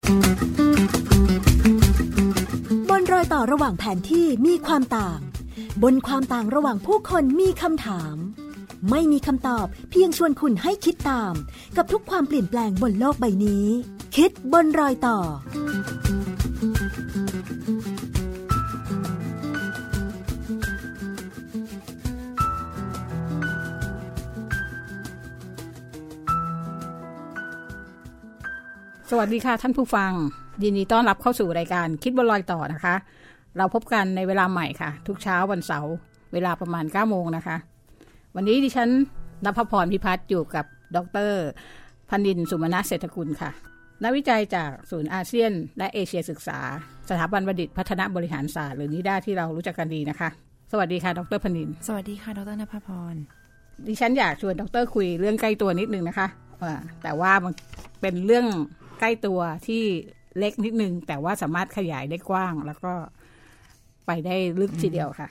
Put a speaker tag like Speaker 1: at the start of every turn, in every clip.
Speaker 1: บนรอยต่อระหว่างแผนที่มีความต่างบนความต่างระหว่างผู้คนมีคำถามไม่มีคำตอบเพียงชวนคุณให้คิดตามกับทุกความเปลี่ยนแปลงบนโลกใบนี้คิดบนรอยต่อ
Speaker 2: สวัสดีค่ะท่านผู้ฟังยินดีต้อนรับเข้าสู่รายการคิดบนรอยต่อนะคะเราพบกันในเวลาใหม่ค่ะทุกเช้าวันเสาร์เวลาประมาณ 9 โมงนะคะวันนี้ดิฉันณภพรพิพัฒน์อยู่กับดร.พันดินสุมนเศรษฐกุลค่ะนักวิจัยจากศูนย์อาเซียนและเอเชียศึกษาสถาบันบัณฑิตพัฒนาบริหารศาสตร์หรือนิด้าที่เรารู้จักกันดีนะคะสวัสดีค่ะดร.พันดิน
Speaker 3: สวัสดีค่ะดร.ณภพร
Speaker 2: ดิฉันอยากชวนดร.คุยเรื่องใกล้ตัวนิดนึงนะคะแต่ว่ามันเป็นเรื่องใกล้ตัวที่เล็กนิดนึงแต่ว่าสามารถขยายได้กว้างแล้วก็ไปได้ลึกทีเดียวค่ะ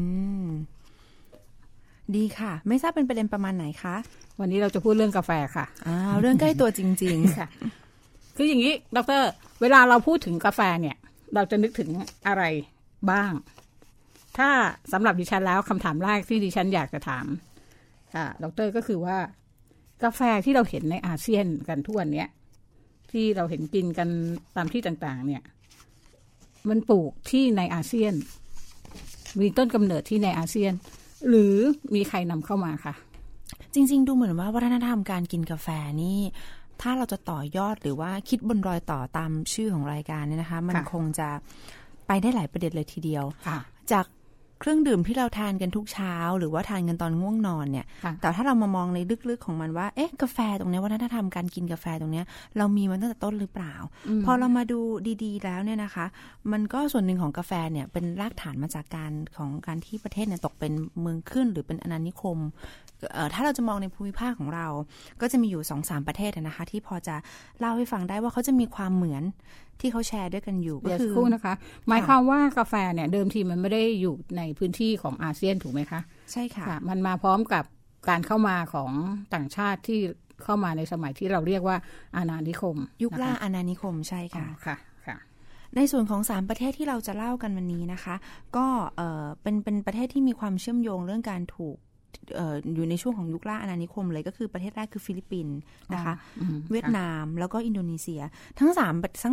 Speaker 3: ดีค่ะไม่ทราบเป็นประเด็นประมาณไหนคะ
Speaker 2: วันนี้เราจะพูดเรื่องกาแฟค่ะ
Speaker 3: เรื่องใกล้ตัวจริงๆ
Speaker 2: ค่ะคืออย่างนี้ดร.เวลาเราพูดถึงกาแฟเนี่ยเราจะนึกถึงอะไรบ้างถ้าสำหรับดิฉันแล้วคำถามแรกที่ดิฉันอยากจะถามดร.ก็คือว่ากาแฟที่เราเห็นในอาเซียนกันทุกวันนี้ที่เราเห็นกินกันตามที่ต่างๆเนี่ยมันปลูกที่ในอาเซียนมีต้นกำเนิดที่ในอาเซียนหรือมีใครนำเข้ามาค่ะ
Speaker 3: จริงๆดูเหมือนว่าวัฒนธรรมการกินกาแฟนี่ถ้าเราจะต่อยอดหรือว่าคิดบนรอยต่อตามชื่อของรายการเนี่ยนะคะมันคงจะไปได้หลายประเด็นเลยทีเดียวจากเครื่องดื่มที่เราทานกันทุกเช้าหรือว่าทานกันตอนง่วงนอนเนี่ยแต่ถ้าเรามามองในลึกๆของมันว่ากาแฟตรงนี้วัฒนธรรมการกินกาแฟตรงนี้เรามีมันตั้งแต่ต้นหรือเปล่าพอเรามาดูดีๆแล้วเนี่ยนะคะมันก็ส่วนหนึ่งของกาแฟเนี่ยเป็นรากฐานมาจากการที่ประเทศเนี่ยตกเป็นเมืองขึ้นหรือเป็นอาณานิคมถ้าเราจะมองในภูมิภาคของเราก็จะมีอยู่ 2-3 ประเทศนะคะที่พอจะเล่าให้ฟังได้ว่าเขาจะมีความเหมือนที่เขาแชร์ด้วยกันอยู่
Speaker 2: ก็คือนะคะหมายความว่ากาแฟเนี่ยเดิมทีมันไม่ได้อยู่ในพื้นที่ของอาเซียนถูกไหมคะ
Speaker 3: ใช่ค่ะ
Speaker 2: มันมาพร้อมกับการเข้ามาของต่างชาติที่เข้ามาในสมัยที่เราเรียกว่าอาณานิคม
Speaker 3: ยุคล่าอาณานิคมใช่ค่ะ
Speaker 2: ค่ะ
Speaker 3: ในส่วนของ3ประเทศที่เราจะเล่ากันวันนี้นะคะก็เป็นประเทศที่มีความเชื่อมโยงเรื่องการถูกอยู่ในช่วงของยุคล่าอาณานิคมเลยก็คือประเทศแรกคือฟิลิปปินส์นะคะเวียดนามแล้วก็อินโดนีเซียทั้ง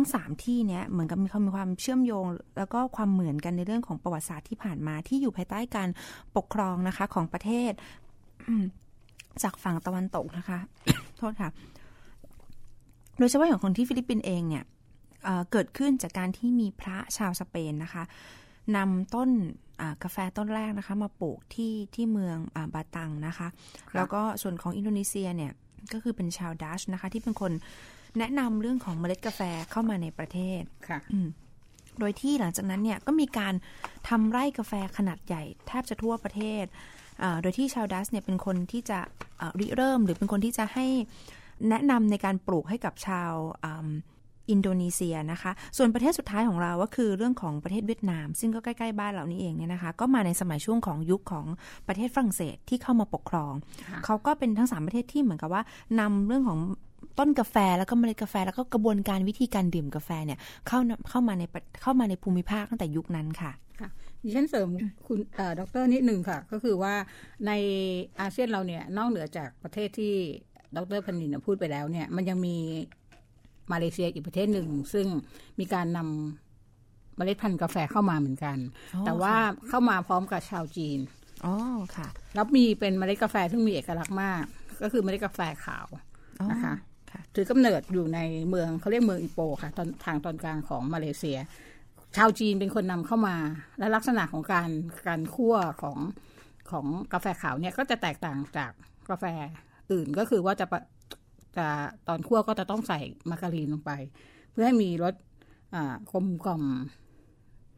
Speaker 3: 3ที่เนี้ยเหมือนกับมีความเชื่อมโยงแล้วก็ความเหมือนกันในเรื่องของประวัติศาสตร์ที่ผ่านมาที่อยู่ภายใต้การปกครองนะคะของประเทศจากฝั่งตะวันตกนะคะ โทษค่ะโดยเฉพาะอย่างคนที่ฟิลิปปินส์เองเนี่ยเกิดขึ้นจากการที่มีพระชาวสเปนนะคะนำต้นกาแฟต้นแรกนะคะมาปลูกที่เมืองบาตังนะคะแล้วก็ส่วนของอินโดนีเซียเนี่ยก็คือเป็นชาวดัชนะคะที่เป็นคนแนะนำเรื่องของเมล็ดกาแฟเข้ามาในประเทศ
Speaker 2: ค่ะ
Speaker 3: โดยที่หลังจากนั้นเนี่ยก็มีการทำไร่กาแฟขนาดใหญ่แทบจะทั่วประเทศโดยที่ชาวดัชเนี่ยเป็นคนที่จะริเริ่มหรือเป็นคนที่จะให้แนะนำในการปลูกให้กับชาวอินโดนีเซียนะคะส่วนประเทศสุดท้ายของเราก็คือเรื่องของประเทศเวียดนามซึ่งก็ใกล้ๆบ้านเรานี่เองเนี่ยนะคะก็มาในสมัยช่วงของยุคของประเทศฝรั่งเศสที่เข้ามาปกครองเขาก็เป็นทั้ง3ประเทศที่เหมือนกับว่านำเรื่องของต้นกาแฟแล้วก็เมล็ดกาแฟแล้วก็กระบวนการวิธีการดื่มกาแฟเนี่ยเข้ามาในภูมิภาคตั้งแต่ยุคนั้นค่ะ
Speaker 2: ดิฉันเสริมคุณดร.นิดนึงค่ะก็คือว่าในอาเซียนเราเนี่ยนอกเหนือจากประเทศที่ดร.พันดินพูดไปแล้วเนี่ยมันยังมีมาเลเซียอีกประเทศหนึ่งซึ่งมีการนำเมล็ดพันธุ์กาแฟเข้ามาเหมือนกันแต่ว่าเข้ามาพร้อมกับชาวจีน
Speaker 3: ค่ะ
Speaker 2: แล้วมีเป็นเมล็ดกาแฟที่มีเอกลักษณ์มากก็คือเมล็ดกาแฟขาวนะคะถือกำเนิดอยู่ในเมืองเขาเรียกเมืองอิโปค่ะทางตอนกลางของมาเลเซียชาวจีนเป็นคนนำเข้ามาและลักษณะของการคั่วของกาแฟขาวเนี่ยก็จะแตกต่างจากกาแฟอื่นก็คือว่าจะตอนคั่วก็จะต้องใส่มาการีนลงไปเพื่อให้มีรสกลมกล่อม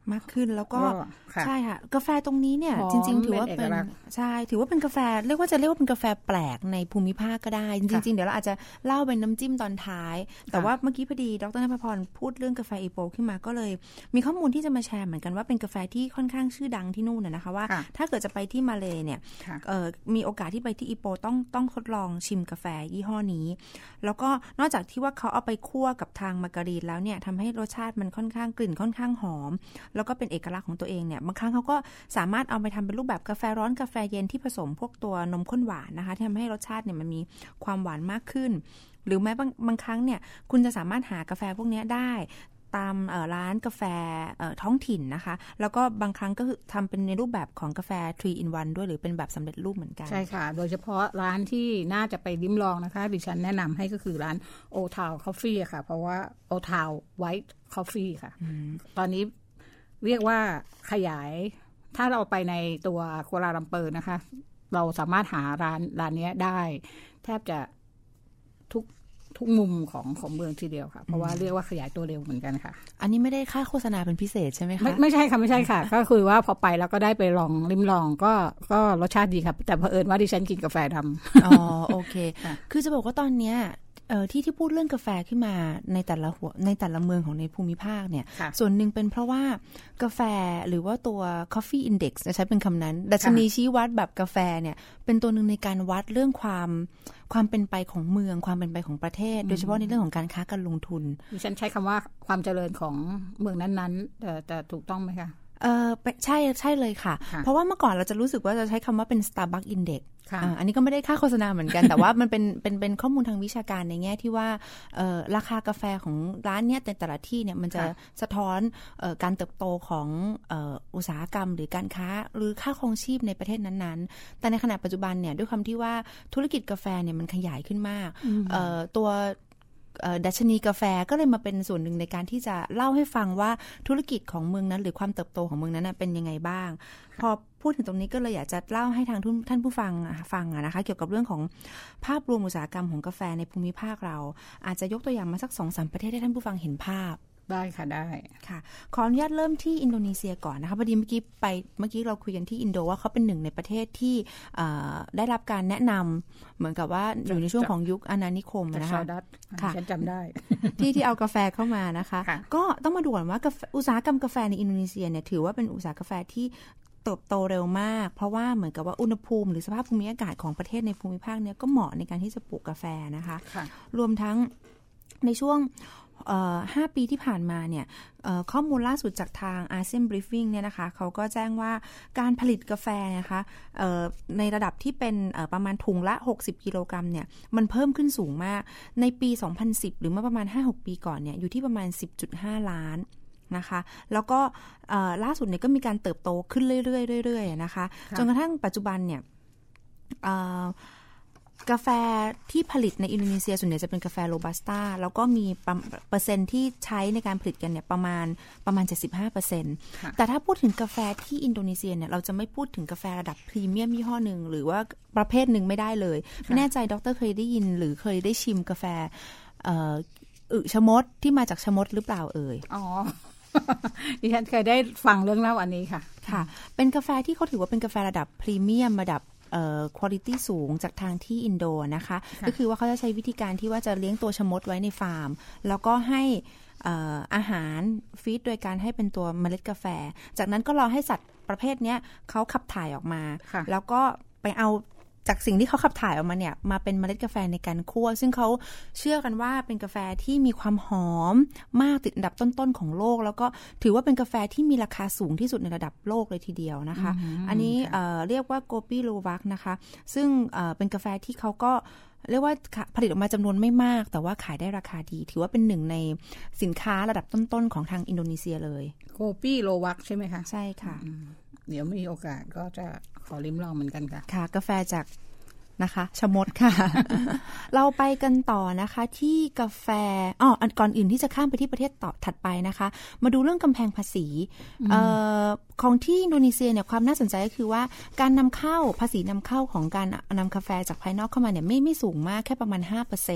Speaker 3: มากขึ้นแล้วก็ใช่ค่ะกาแฟตรงนี้เนี่ยจริงๆถือว่าเป็นใช่ถือว่าเป็นกาแฟเรียกว่าเป็นกาแฟแปลกในภูมิภาคก็ได้จริงๆเดี๋ยวเราอาจจะเล่าเป็นน้ำจิ้มตอนท้ายแต่ว่าเมื่อกี้พอดีดร.ณภพรพูดเรื่องกาแฟอีโปขึ้นมาก็เลยมีข้อมูลที่จะมาแชร์เหมือนกันว่าเป็นกาแฟที่ค่อนข้างชื่อดังที่นู่นนะคะว่าถ้าเกิดจะไปที่มาเลเนี่ยมีโอกาสที่ไปที่อีโปต้องทดลองชิมกาแฟยี่ห้อนี้แล้วก็นอกจากที่ว่าเขาเอาไปคั่วกับทางมาการีนแล้วเนี่ยทำให้รสชาติมันค่อนข้างกลิ่นค่อนข้างหอมแล้วก็เป็นเอกลักษณ์ของตัวเองเนี่ยบางครั้งเขาก็สามารถเอาไปทำเป็นรูปแบบกาแฟร้อนกาแฟเย็นที่ผสมพวกตัวนมข้นหวานนะคะที่ทำให้รสชาติเนี่ยมันมีความหวานมากขึ้นหรือแม้บางครั้งเนี่ยคุณจะสามารถหากาแฟพวกนี้ได้ตามร้านกาแฟท้องถิ่นนะคะแล้วก็บางครั้งก็คือทำเป็นในรูปแบบของกาแฟ 3 in 1 ด้วยหรือเป็นแบบสำเร็จรูปเหมือนกัน
Speaker 2: ใช่ค่ะโดยเฉพาะร้านที่น่าจะไปลิ้มลองนะคะดิฉันแนะนำให้ก็คือร้าน Old Town Coffee ค่ะเพราะว่า Old Town White Coffee ค่ะตอนนี้เรียกว่าขยายถ้าเราไปในตัวกัวลาลัมเปอร์นะคะเราสามารถหาร้านนี้ได้แทบจะทุกมุมของเมืองทีเดียวค่ะเพราะว่าเรียกว่าขยายตัวเร็วเหมือนกันค่ะ
Speaker 3: อันนี้ไม่ได้ค่าโฆษณาเป็นพิเศษใช่ไหมคะ
Speaker 2: ไม่ใช่ค่ะไม่ใช่ค่ะ ก็คือว่าพอไปแล้วก็ได้ไปลิ้มลองก็รสชาติดีครับแต่เผอิญว่าดิฉันกินกาแฟดำ
Speaker 3: อ๋อโอเค คือจะบอกว่าตอนเนี้ยที่พูดเรื่องกาแฟขึ้นมาในแต่ละเมืองของในภูมิภาคเนี่ยส่วนหนึ่งเป็นเพราะว่ากาแฟหรือว่าตัว Coffee Index จะใช้เป็นคำนั้นดัชนีชี้วัดแบบกาแฟเนี่ยเป็นตัวหนึ่งในการวัดเรื่องความเป็นไปของเมืองความเป็นไปของประเทศโดยเฉพาะในเรื่องของการค้าการลงทุน
Speaker 2: ดิฉันใช้คำว่าความเจริญของเมืองนั้นๆแต่ถูกต้องไหมคะ
Speaker 3: ใช่เลยค่ะเพราะว่าเมื่อก่อนเราจะรู้สึกว่าจะใช้คำว่าเป็น Starbucks Index อันนี้ก็ไม่ได้ค่าโฆษณาเหมือนกัน แต่ว่ามันเป็นข้อมูลทางวิชาการในแง่ที่ว่าราคากาแฟของร้านเนี้ยแต่ละที่เนี่ยมันจะสะท้อนการเติบโตของอุตสาหกรรมหรือการค้าหรือค่าครองชีพในประเทศนั้นๆแต่ในขณะปัจจุบันเนี่ยด้วยความที่ว่าธุรกิจกาแฟเนี่ยมันขยายขึ้นมากตัวดัชนีกาแฟก็เลยมาเป็นส่วนหนึ่งในการที่จะเล่าให้ฟังว่าธุรกิจของเมืองนั้นหรือความเติบโตของเมืองนั้นเป็นยังไงบ้างพอพูดถึงตรงนี้ก็เลยอยากจะเล่าให้ทางท่านผู้ฟังนะคะเกี่ยวกับเรื่องของภาพรวมอุตสาหกรรมของกาแฟในภูมิภาคเราอาจจะยกตัวอย่างมาสัก 2-3 ประเทศให้ท่านผู้ฟังเห็นภาพ
Speaker 2: ได้ค่ะได้
Speaker 3: ค่ะขออนุญาตเริ่มที่อินโดนีเซียก่อนนะคะพอดีเมื่อกี้เราคุยกันที่อินโดว่าเขาเป็นหนึ่งในประเทศที่ได้รับการแนะนำเหมือนกับว่าอยู่ในช่วงของยุคอาณานิคมนะคะ
Speaker 2: ค่ะฉันจำได้
Speaker 3: ที่เอากาแฟเข้ามานะคะก็ต้องมาดูก่อนว่าอุตสาหกรรมกาแฟในอินโดนีเซียเนี่ยถือว่าเป็นอุตสาหกรรมกาแฟที่เติบโตเร็วมากเพราะว่าเหมือนกับว่าอุณหภูมิหรือสภาพภูมิอากาศของประเทศในภูมิภาคเนี่ยก็เหมาะในการที่จะปลูกกาแฟนะคะรวมทั้งในช่วง5 ปีที่ผ่านมาเนี่ยข้อมูลล่าสุดจากทาง ASEAN Briefing เนี่ยนะคะเขาก็แจ้งว่าการผลิตกาแฟนะคะในระดับที่เป็นประมาณถุงละ60กิโลกรัมเนี่ยมันเพิ่มขึ้นสูงมากในปี2010หรือเมื่อประมาณ 5-6 ปีก่อนเนี่ยอยู่ที่ประมาณ 10.5 ล้านนะคะแล้วก็ล่าสุดเนี่ยก็มีการเติบโตขึ้นเรื่อยๆนะคะจนกระทั่งปัจจุบันเนี่ยกาแฟที่ผลิตในอินโดนีเซียส่วนใหญ่จะเป็นกาแฟโรบัสต้าแล้วก็มีเปอร์เซ็นต์ที่ใช้ในการผลิตกันเนี่ยประมาณ 75% แต่ถ้าพูดถึงกาแฟที่อินโดนีเซียเนี่ยเราจะไม่พูดถึงกาแฟระดับพรีเมียมยี่ห้อหนึ่งหรือว่าประเภทหนึ่งไม่ได้เลยไม่แน่ใจดร.เคยได้ยินหรือเคยได้ชิมกาแฟชะมดที่มาจากชะมดหรือเปล่าเอ่ย
Speaker 2: อ๋อ ดิฉันเคยได้ฟังเรื่องเล่าอันนี้ค่ะ
Speaker 3: ค่ะเป็นกาแฟที่เขาถือว่าเป็นกาแฟระดับพรีเมียมระดับคุณภาพสูงจากทางที่อินโดนะคะก็คือว่าเขาจะใช้วิธีการที่ว่าจะเลี้ยงตัวชะมดไว้ในฟาร์มแล้วก็ให้อาหารฟีดโดยการให้เป็นตัวเมล็ดกาแฟจากนั้นก็รอให้สัตว์ประเภทนี้เขาขับถ่ายออกมาแล้วก็ไปเอาจากสิ่งที่เขาขับถ่ายออกมาเนี่ยมาเป็นเมล็ดกาแฟในการคั่วซึ่งเขาเชื่อกันว่าเป็นกาแฟที่มีความหอมมากติดอันดับต้นๆของโลกแล้วก็ถือว่าเป็นกาแฟที่มีราคาสูงที่สุดในระดับโลกเลยทีเดียวนะคะอันนี้เรียกว่าโกปี้โลวักนะคะซึ่งเป็นกาแฟที่เขาก็เรียกว่าผลิตออกมาจำนวนไม่มากแต่ว่าขายได้ราคาดีถือว่าเป็นหนึ่งในสินค้าระดับต้นๆของทางอินโดนีเซียเลย
Speaker 2: โกปี้โลวักใช่ไหมคะ
Speaker 3: ใช่ค่ะ
Speaker 2: เดี๋ยวมีโอกาสก็จะขอลิ้มลองเหมือนกันค่ะ
Speaker 3: ค่ะกาแฟจากนะคะชะมดค่ะ เราไปกันต่อนะคะที่กาแฟก่อนอื่นที่จะข้ามไปที่ประเทศต่อถัดไปนะคะมาดูเรื่องกำแพงภาษีของที่อินโดนีเซียเนี่ยความน่าสนใจก็คือว่าการนำเข้าภาษีนำเข้าของการนำกาแฟจากภายนอกเข้ามาเนี่ยไม่สูงมากแค่ประมาณ 5%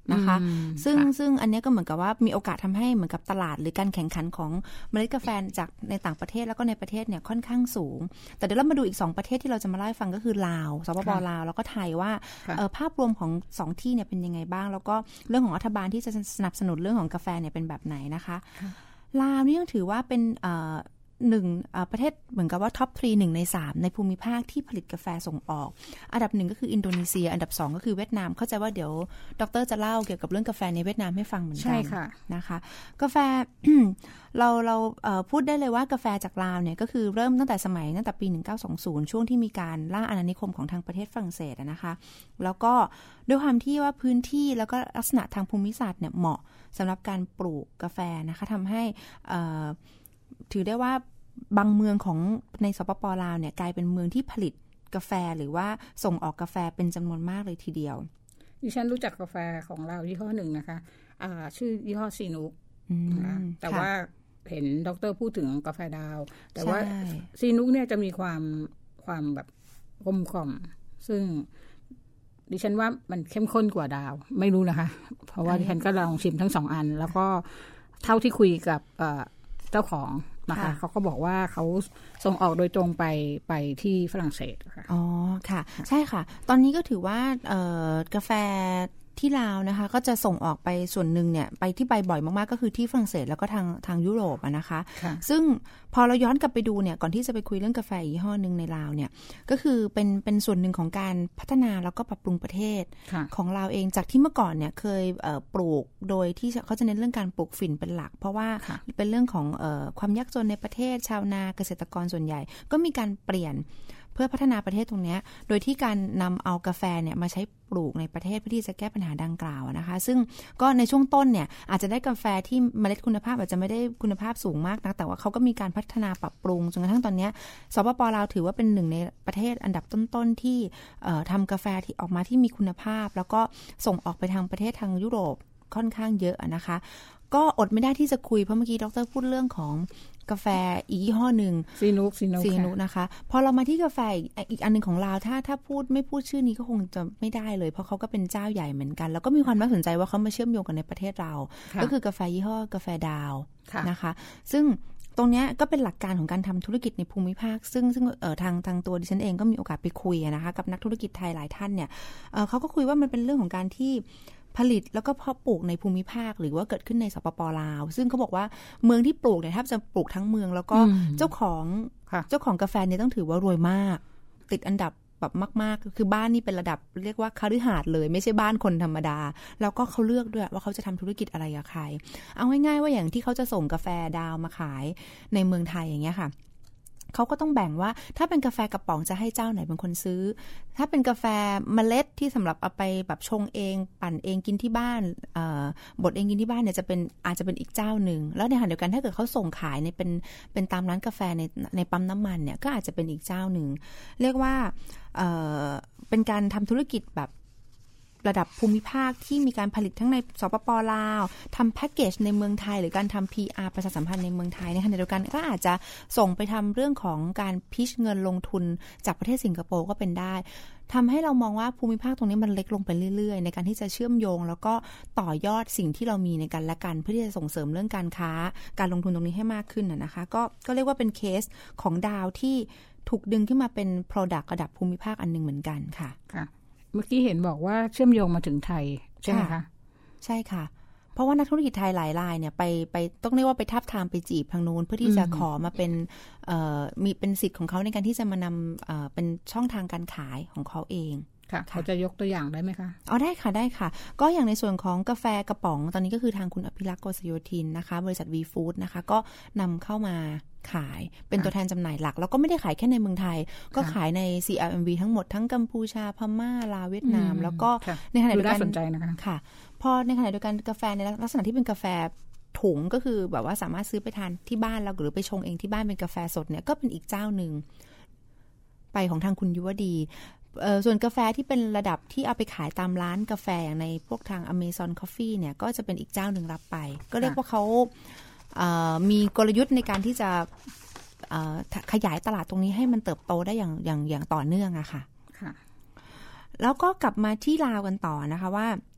Speaker 3: นะคะซึ่งอันนี้ก็เหมือนกับว่ามีโอกาสทำให้เหมือนกับตลาดหรือการแข่งขันของเมล็ดกาแฟจากในต่างประเทศแล้วก็ในประเทศเนี่ยค่อนข้างสูงแต่เดี๋ยวเรามาดูอีก2ประเทศที่เราจะมาเล่าให้ฟังก็คือลาวสปป.ลาวแล้วก็ไทยว่าภาพรวมของ2ที่เนี่ยเป็นยังไงบ้างแล้วก็เรื่องของรัฐบาลที่จะสนับสนุนเรื่องของกาแฟเนี่ยเป็นแบบไหนนะคะลาวนี่ยังถือว่าเป็นประเทศเหมือนกับว่าท็อป3 1 ใน 3ในภูมิภาคที่ผลิตกาแฟส่งออกอันดับ1ก็คืออินโดนีเซียอันดับ2ก็คือเวียดนามเข้าใจว่าเดี๋ยวดร.จะเล่าเกี่ยวกับเรื่องกาแฟในเวียดนามให้ฟังเหมือนกันใช่ค่ะนะคะกาแฟ เราพูดได้เลยว่ากาแฟจากลาวเนี่ยก็คือเริ่มตั้งแต่ปี1920ช่วงที่มีการล่าอาณานิคมของทางประเทศฝรั่งเศสนะคะแล้วก็ด้วยความที่ว่าพื้นที่แล้วก็ลักษณะทางภูมิศาสตร์เนี่ยเหมาะสำหรับการปลูกกาแฟนะคะทำให้ถือได้ว่าบางเมืองของในสปป.ลาวเนี่ยกลายเป็นเมืองที่ผลิตกาแฟหรือว่าส่งออกกาแฟเป็นจำนวนมากเลยทีเดียว
Speaker 2: ดิฉันรู้จักกาแฟของลาวยี่ห้อหนึ่งนะคะชื่อยี่ห้อซีนุนะคะแต่ว่าเห็นดร.พูดถึงกาแฟดาวแต่ว่าซีนุเนี่ยจะมีความแบบกลมกล่อมซึ่งดิฉันว่ามันเข้มข้นกว่าดาวไม่รู้นะคะเพราะว่าดิฉันก็ลองชิมทั้ง2อันแล้วก็เท่าที่คุยกับเจ้าของนะคะเขาก็บอกว่าเขาส่งออกโดยตรงไปที่ฝรั่งเศสค่ะ
Speaker 3: อ๋อค่ะใช่ค่ะตอนนี้ก็ถือว่ากาแฟที่ลาวนะคะก็จะส่งออกไปส่วนหนึ่งเนี่ยไปที่ไปบ่อยมากๆก็คือที่ฝรั่งเศสแล้วก็ทางยุโรปนะคะซึ่งพอเราย้อนกลับไปดูเนี่ยก่อนที่จะไปคุยเรื่องกาแฟยี่ห้อนึงในลาวเนี่ยก็คือเป็นส่วนหนึ่งของการพัฒนาแล้วก็ปรับปรุงประเทศของลาวเองจากที่เมื่อก่อนเนี่ยเคยปลูกโดยที่เขาจะเน้นเรื่องการปลูกฝิ่นเป็นหลักเพราะว่าเป็นเรื่องของความยากจนในประเทศชาวนาเกษตรกรส่วนใหญ่ก็มีการเปลี่ยนเพื่อพัฒนาประเทศตรงนี้โดยที่การนำเอากาแฟเนี่ยมาใช้ปลูกในประเทศเพื่อที่จะแก้ปัญหาดังกล่าวนะคะซึ่งก็ในช่วงต้นเนี่ยอาจจะได้กาแฟที่เมล็ดคุณภาพอาจจะไม่ได้คุณภาพสูงมากนะแต่ว่าเขาก็มีการพัฒนาปรับปรุงจนกระทั่งตอนนี้สปป.ลาวถือว่าเป็นหนึ่งในประเทศอันดับต้นๆที่ทำกาแฟที่ออกมาที่มีคุณภาพแล้วก็ส่งออกไปทางประเทศทางยุโรปค่อนข้างเยอะนะคะก็อดไม่ได้ที่จะคุยเพราะเมื่อกี้ดร.พูดเรื่องของกาแฟอีกยี่ห้อหนึ่ง
Speaker 2: ซีนุ
Speaker 3: นะคะพอเรามาที่กาแฟอีกอันนึงของลาวถ้าไม่พูดชื่อนี้ก็คงจะไม่ได้เลยเพราะเขาก็เป็นเจ้าใหญ่เหมือนกันแล้วก็มีความน่าสนใจว่าเขามาเชื่อมโยงกันในประเทศเราก็คือกาแฟยี่ห้อกาแฟดาวนะคะซึ่งตรงนี้ก็เป็นหลักการของการทำธุรกิจในภูมิภาคซึ่งทางตัวดิฉันเองก็มีโอกาสไปคุยนะคะกับนักธุรกิจไทยหลายท่านเนี่ยเขาก็คุยว่ามันเป็นเรื่องของการที่ผลิตแล้วก็เพาะปลูกในภูมิภาคหรือว่าเกิดขึ้นในสปป.ลาวซึ่งเขาบอกว่าเมืองที่ปลูกเนี่ยแทบจะปลูกทั้งเมืองแล้วก็เจ้าของกาแฟเนี่ยต้องถือว่ารวยมากติดอันดับแบบมากๆคือบ้านนี่เป็นระดับเรียกว่าคฤหาสน์เลยไม่ใช่บ้านคนธรรมดาแล้วก็เขาเลือกด้วยว่าเขาจะทำธุรกิจอะไรกับใครเอาง่ายๆว่าอย่างที่เขาจะส่งกาแฟดาวมาขายในเมืองไทยอย่างเงี้ยค่ะเขาก็ต้องแบ่งว่าถ้าเป็นกาแฟกระป๋องจะให้เจ้าไหนเป็นคนซื้อถ้าเป็นกาแฟเมล็ดที่สำหรับเอาไปแบบชงเองปั่นเองกินที่บ้านบดเองกินที่บ้านเนี่ยอาจจะเป็นอีกเจ้าหนึ่งแล้วในขณะเดียวกันถ้าเกิดเขาส่งขายในเป็นตามร้านกาแฟในปั๊มน้ำมันเนี่ยก็อาจจะเป็นอีกเจ้าหนึ่งเรียกว่าเป็นการทำธุรกิจแบบระดับภูมิภาคที่มีการผลิตทั้งในสปป.ลาวทำแพ็กเกจในเมืองไทยหรือการทำ PR ประชาสัมพันธ์ในเมืองไทยในขณะเดียวกันก็อาจจะส่งไปทำเรื่องของการพิชเงินลงทุนจากประเทศสิงคโปร์ก็เป็นได้ทำให้เรามองว่าภูมิภาคตรงนี้มันเล็กลงไปเรื่อยๆในการที่จะเชื่อมโยงแล้วก็ต่อยอดสิ่งที่เรามีในกันและกันเพื่อที่จะส่งเสริมเรื่องการค้าการลงทุนตรงนี้ให้มากขึ้นนะคะก็เรียกว่าเป็นเคสของดาวที่ถูกดึงขึ้นมาเป็น product ระดับภูมิภาคอันนึงเหมือนกันค่ะ
Speaker 2: เมื่อกี้เห็นบอกว่าเชื่อมโยงมาถึงไทยใช่ไหมคะ
Speaker 3: ใช่ค่ะเพราะว่านักธุรกิจไทยหลายรายเนี่ยไปต้องเรียกว่าไปทับทามไปจีบทางนู้นเพื่อที่จะขอมาเป็นมีเป็นสิทธิ์ของเขาในการที่จะมานำเป็นช่องทางการขายของเขาเอง
Speaker 2: ค่ะเขาจะยกตัวอย่างได้ไหมคะ
Speaker 3: อ๋อได้ค่ะก็อย่างในส่วนของกาแฟกระป๋องตอนนี้ก็คือทางคุณอภิรักษ์โกษโยธินนะคะบริษัท V Food นะคะก็นำเข้ามาขายเป็นตัวแทนจำหน่ายหลักแล้วก็ไม่ได้ขายแค่ในเมืองไทยก็ขายใน CRMV ทั้งหมดทั้งกัมพูชาพม่าลาวเวียดนามแล้วก็ในขณะเดียวกัน
Speaker 2: สนใจนะคะ
Speaker 3: ค่ะพอในขณะเดียวกันกาแฟในลักษณะที่เป็นกาแฟถุงก็คือแบบว่าสามารถซื้อไปทานที่บ้านเราหรือไปชงเองที่บ้านเป็นกาแฟสดเนี่ยก็เป็นอีกเจ้าหนึ่งไปของทางคุณยุวดีส่วนกาแฟที่เป็นระดับที่เอาไปขายตามร้านกาแฟอย่างในพวกทาง Amazon Coffee เนี่ยก็จะเป็นอีกเจ้าหนึ่งรับไปก็เรียกว่าเขามีกลยุทธ์ในการที่จะขยายตลาดตรงนี้ให้มันเติบโตได้อย่างต่อเนื่องอะค่ะแล้วก็กลับมาที่ลาวกันต่อนะคะว่า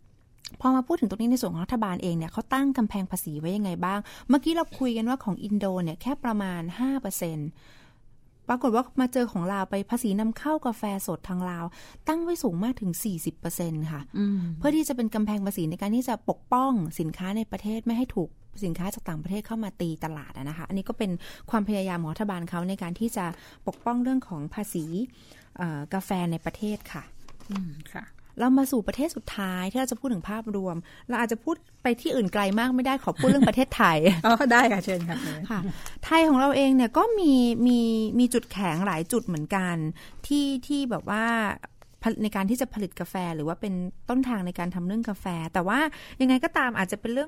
Speaker 3: พอมาพูดถึงตรงนี้ในส่วนของรัฐบาลเองเนี่ยเขาตั้งกำแพงภาษีไว้ยังไงบ้างเมื่อกี้เราคุยกันว่าของอินโดเนี่ยแค่ประมาณ 5%ปรากฏว่ามาเจอของลาวไปภาษีนำเข้ากาแฟสดทางลาวตั้งไว้สูงมากถึง 40% ค่ะเพื่อที่จะเป็นกำแพงภาษีในการที่จะปกป้องสินค้าในประเทศไม่ให้ถูกสินค้าจากต่างประเทศเข้ามาตีตลาดนะคะอันนี้ก็เป็นความพยายามของรัฐบาลเขาในการที่จะปกป้องเรื่องของภาษีกาแฟในประเทศค่ะ
Speaker 2: ค่ะ
Speaker 3: เรามาสู่ประเทศสุดท้ายที่เราจะพูดถึงภาพรวมเราอาจจะพูดไปที่อื่นไกลมากไม่ได้ขอพูดเรื่องประเทศไทย
Speaker 2: อ๋อได้ค่ะเชิญค่ะ
Speaker 3: ไทยของเราเองเนี่ยก็มีจุดแข็งหลายจุดเหมือนกันที่แบบว่าในการที่จะผลิตกาแฟหรือว่าเป็นต้นทางในการทำเรื่องกาแฟแต่ว่ายังไงก็ตามอาจจะเป็นเรื่อง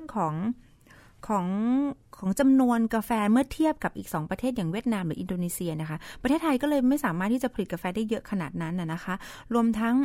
Speaker 3: ของจำนวนกาแฟเมื่อเทียบกับอีก2ประเทศอย่างเวียดนามหรืออินโดนีเซียนะคะประเทศไทยก็เลยไม่สามารถที่จะผลิตกาแฟได้เยอะขนาดนั้นนะคะรวมทั้ง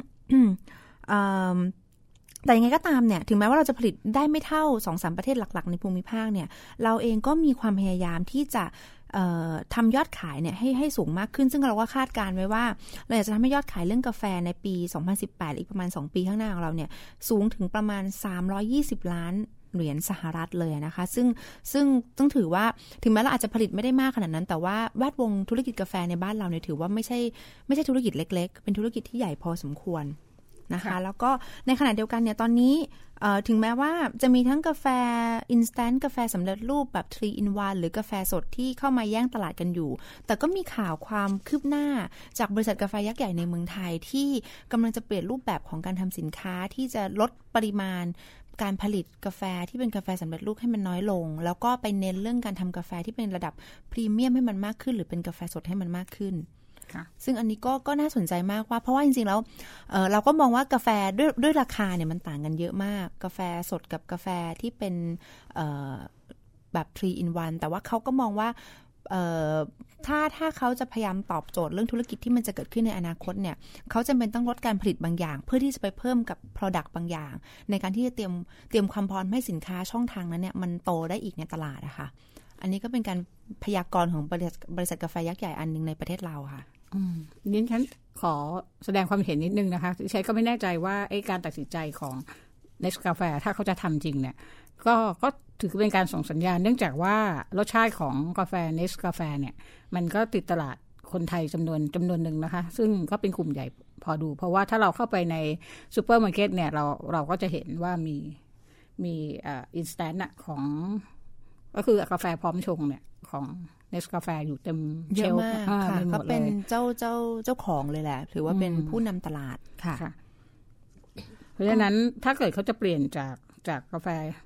Speaker 3: แต่ยังไงก็ตามเนี่ยถึงแม้ว่าเราจะผลิตได้ไม่เท่า 2-3 ประเทศหลักๆในภูมิภาคเนี่ยเราเองก็มีความพยายามที่จะทำยอดขายเนี่ยให้สูงมากขึ้นซึ่งเราก็คาดการไว้ว่าเราอยากจะทำให้ยอดขายเรื่องกาแฟในปี 2018 อีกประมาณ2ปีข้างหน้าของเราเนี่ยสูงถึงประมาณ320 ล้านเหรียญสหรัฐเลยนะคะซึ่งต้องถือว่าถึงแม้เราอาจจะผลิตไม่ได้มากขนาดนั้นแต่ว่าแวดวงธุรกิจกาแฟในบ้านเราเนี่ยถือว่าไม่ใช่ธุรกิจเล็กๆเป็นธุรกิจที่ใหญ่พอสมควรนะคะแล้วก็ในขณะเดียวกันเนี่ยตอนนี้ถึงแม้ว่าจะมีทั้งกาแฟอินสแตนต์กาแฟสำเร็จรูปแบบ3 in 1หรือกาแฟสดที่เข้ามาแย่งตลาดกันอยู่แต่ก็มีข่าวความคืบหน้าจากบริษัทกาแฟยักษ์ใหญ่ในเมืองไทยที่กำลังจะเปลี่ยนรูปแบบของการทำสินค้าที่จะลดปริมาณการผลิตกาแฟที่เป็นกาแฟสำเร็จรูปให้มันน้อยลงแล้วก็ไปเน้นเรื่องการทำกาแฟที่เป็นระดับพรีเมียมให้มันมากขึ้นหรือเป็นกาแฟสดให้มันมากขึ้นซึ่งอันนี้ก็น่าสนใจมากว่าเพราะว่าจริงๆแล้วเราก็มองว่ากาแฟด้วยราคาเนี่ยมันต่างกันเยอะมากกาแฟสดกับกาแฟที่เป็นแบบ3 in 1แต่ว่าเขาก็มองว่าถ้าเขาจะพยายามตอบโจทย์เรื่องธุรกิจที่มันจะเกิดขึ้นในอนาคตเนี่ยเขาจำเป็นต้องลดการผลิตบางอย่างเพื่อที่จะไปเพิ่มกับ product บางอย่างในการที่จะเตรียมความพร้อมให้สินค้าช่องทางนั้นเนี่ยมันโตได้อีกในตลาดนะคะอันนี้ก็เป็นการพยากรณ์ของบริษัทกาแฟยักษ์ใหญ่อันนึงในประเทศเราค่ะ
Speaker 2: นี่ฉันขอแสดงความเห็นนิดนึงนะคะใช้ก็ไม่แน่ใจว่าการตัดสินใจของ Nescafe ถ้าเขาจะทำจริงเนี่ยก็ถือเป็นการส่งสัญญาณเนื่องจากว่ารสชาติของกาแฟ Nescafe เนี่ยมันก็ติดตลาดคนไทยจำนวนหนึ่งนะคะซึ่งก็เป็นกลุ่มใหญ่พอดูเพราะว่าถ้าเราเข้าไปในซูเปอร์มาร์เก็ตเนี่ยเราก็จะเห็นว่ามีอินสแตนต์ของก็คือกาแฟพร้อมชงเนี่ยของNescafe อยู่เต็มเชลฟ์
Speaker 3: ค่ะก็เป็นเจ้าของเลยแหละถือว่าเป็นผู้นำตลาดค่ะ
Speaker 2: เพราะฉะนั้นถ้าเกิดเขาจะเปลี่ยนจากกาแฟ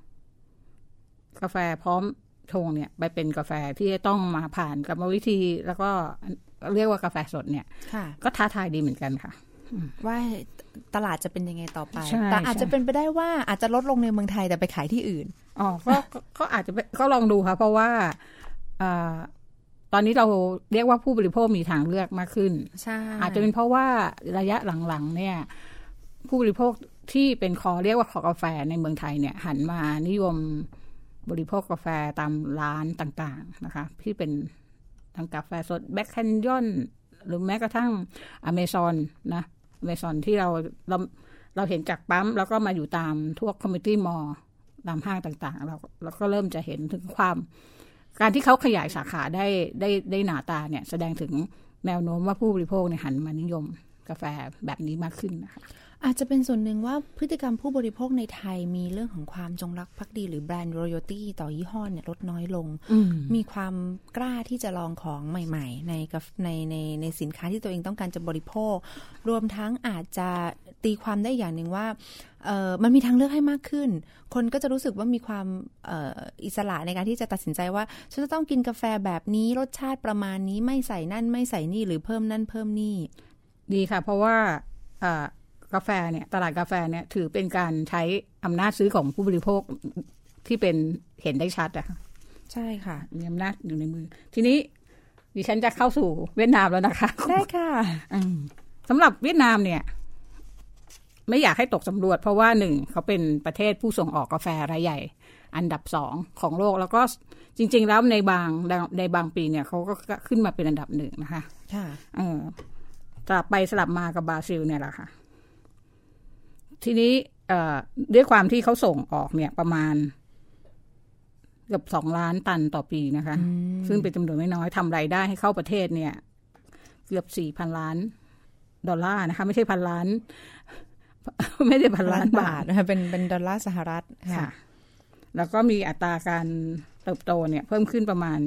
Speaker 2: พร้อมชงเนี่ยไปเป็นกาแฟที่ต้องมาผ่านกรรมวิธีแล้วก็เรียกว่ากาแฟสดเนี่ยก็ท้าทายดีเหมือนกันค่ะ
Speaker 3: ว่าตลาดจะเป็นยังไงต่อไปแต่อาจจะเป็นไปได้ว่าอาจจะลดลงในเมืองไทยแต่ไปขายที่อื่น
Speaker 2: ก็อาจจะก็ลองดูค่ะเพราะว่าตอนนี้เราเรียกว่าผู้บริโภคมีทางเลือกมากขึ้นอาจจะเป็นเพราะว่าระยะหลังๆเนี่ยผู้บริโภคที่เป็นเรียกว่าคอกาแฟในเมืองไทยเนี่ยหันมานิยมบริโภคกาแฟตามร้านต่างๆนะคะที่เป็นทั้งกาแฟสดแบ็คแคนยอนหรือแม้กระทั่งอเมซอนนะอเมซอนที่เราเห็นจากปั๊มแล้วก็มาอยู่ตามพวกคอมมิวนิตี้มอลล์ตามห้างต่างๆเราก็เริ่มจะเห็นถึงการที่เขาขยายสาขาได้หนาตาเนี่ยแสดงถึงแนวโน้มว่าผู้บริโภคเนี่ยหันมานิยมกาแฟแบบนี้มากขึ้นนะคะ
Speaker 3: อาจจะเป็นส่วนหนึ่งว่าพฤติกรรมผู้บริโภคในไทยมีเรื่องของความจงรักภักดีหรือแบรนด์ royalty ต่อยี่ห้อเนี่ยลดน้อยลงมีความกล้าที่จะลองของใหม่ๆในสินค้าที่ตัวเองต้องการจะบริโภครวมทั้งอาจจะตีความได้อย่างหนึ่งว่ามันมีทางเลือกให้มากขึ้นคนก็จะรู้สึกว่ามีความอิสระในการที่จะตัดสินใจว่าฉันจะต้องกินกาแฟแบบนี้รสชาติประมาณนี้ไม่ใส่นั่นไม่ใส่นี่หรือเพิ่มนั่นเพิ่มนี่
Speaker 2: ดีค่ะเพราะว่ากาแฟเนี่ยตลาดกาแฟเนี่ยถือเป็นการใช้อำนาจซื้อของผู้บริโภคที่เป็นเห็นได้ชัดอะค่ะ
Speaker 3: ใช่ค่ะ
Speaker 2: มีอำนาจอยู่ในมือทีนี้ดิฉันจะเข้าสู่เวียดนามแล้วนะคะ
Speaker 3: ได้ค่ะ
Speaker 2: สำหรับเวียดนามเนี่ยไม่อยากให้ตกสำรวจเพราะว่า1เขาเป็นประเทศผู้ส่งออกกาแฟรายใหญ่อันดับ2ของโลกแล้วก็จริงๆแล้วในบางปีเนี่ยเขาก็ขึ้นมาเป็นอันดับ1นะคะ
Speaker 3: ค่ะ
Speaker 2: สลับไปสลับมากับบราซิลเนี่ยแหละค่ะทีนี้ด้วยความที่เขาส่งออกเนี่ยประมาณเกือบ2 ล้านตันต่อปีนะคะซึ่งเป็นจำนวนไม่น้อยทำรายได้ให้เข้าประเทศเนี่ยเกือบ 4,000 ล้านดอลลาร์นะคะไม่ใช่พันล้านไม่ได้พันล้านบาท
Speaker 3: นะคะเป็นดอลลาร์สหรัฐค่ะ
Speaker 2: แล้วก็มีอัตราการเติบโตเนี่ยเพิ่มขึ้นประมาณ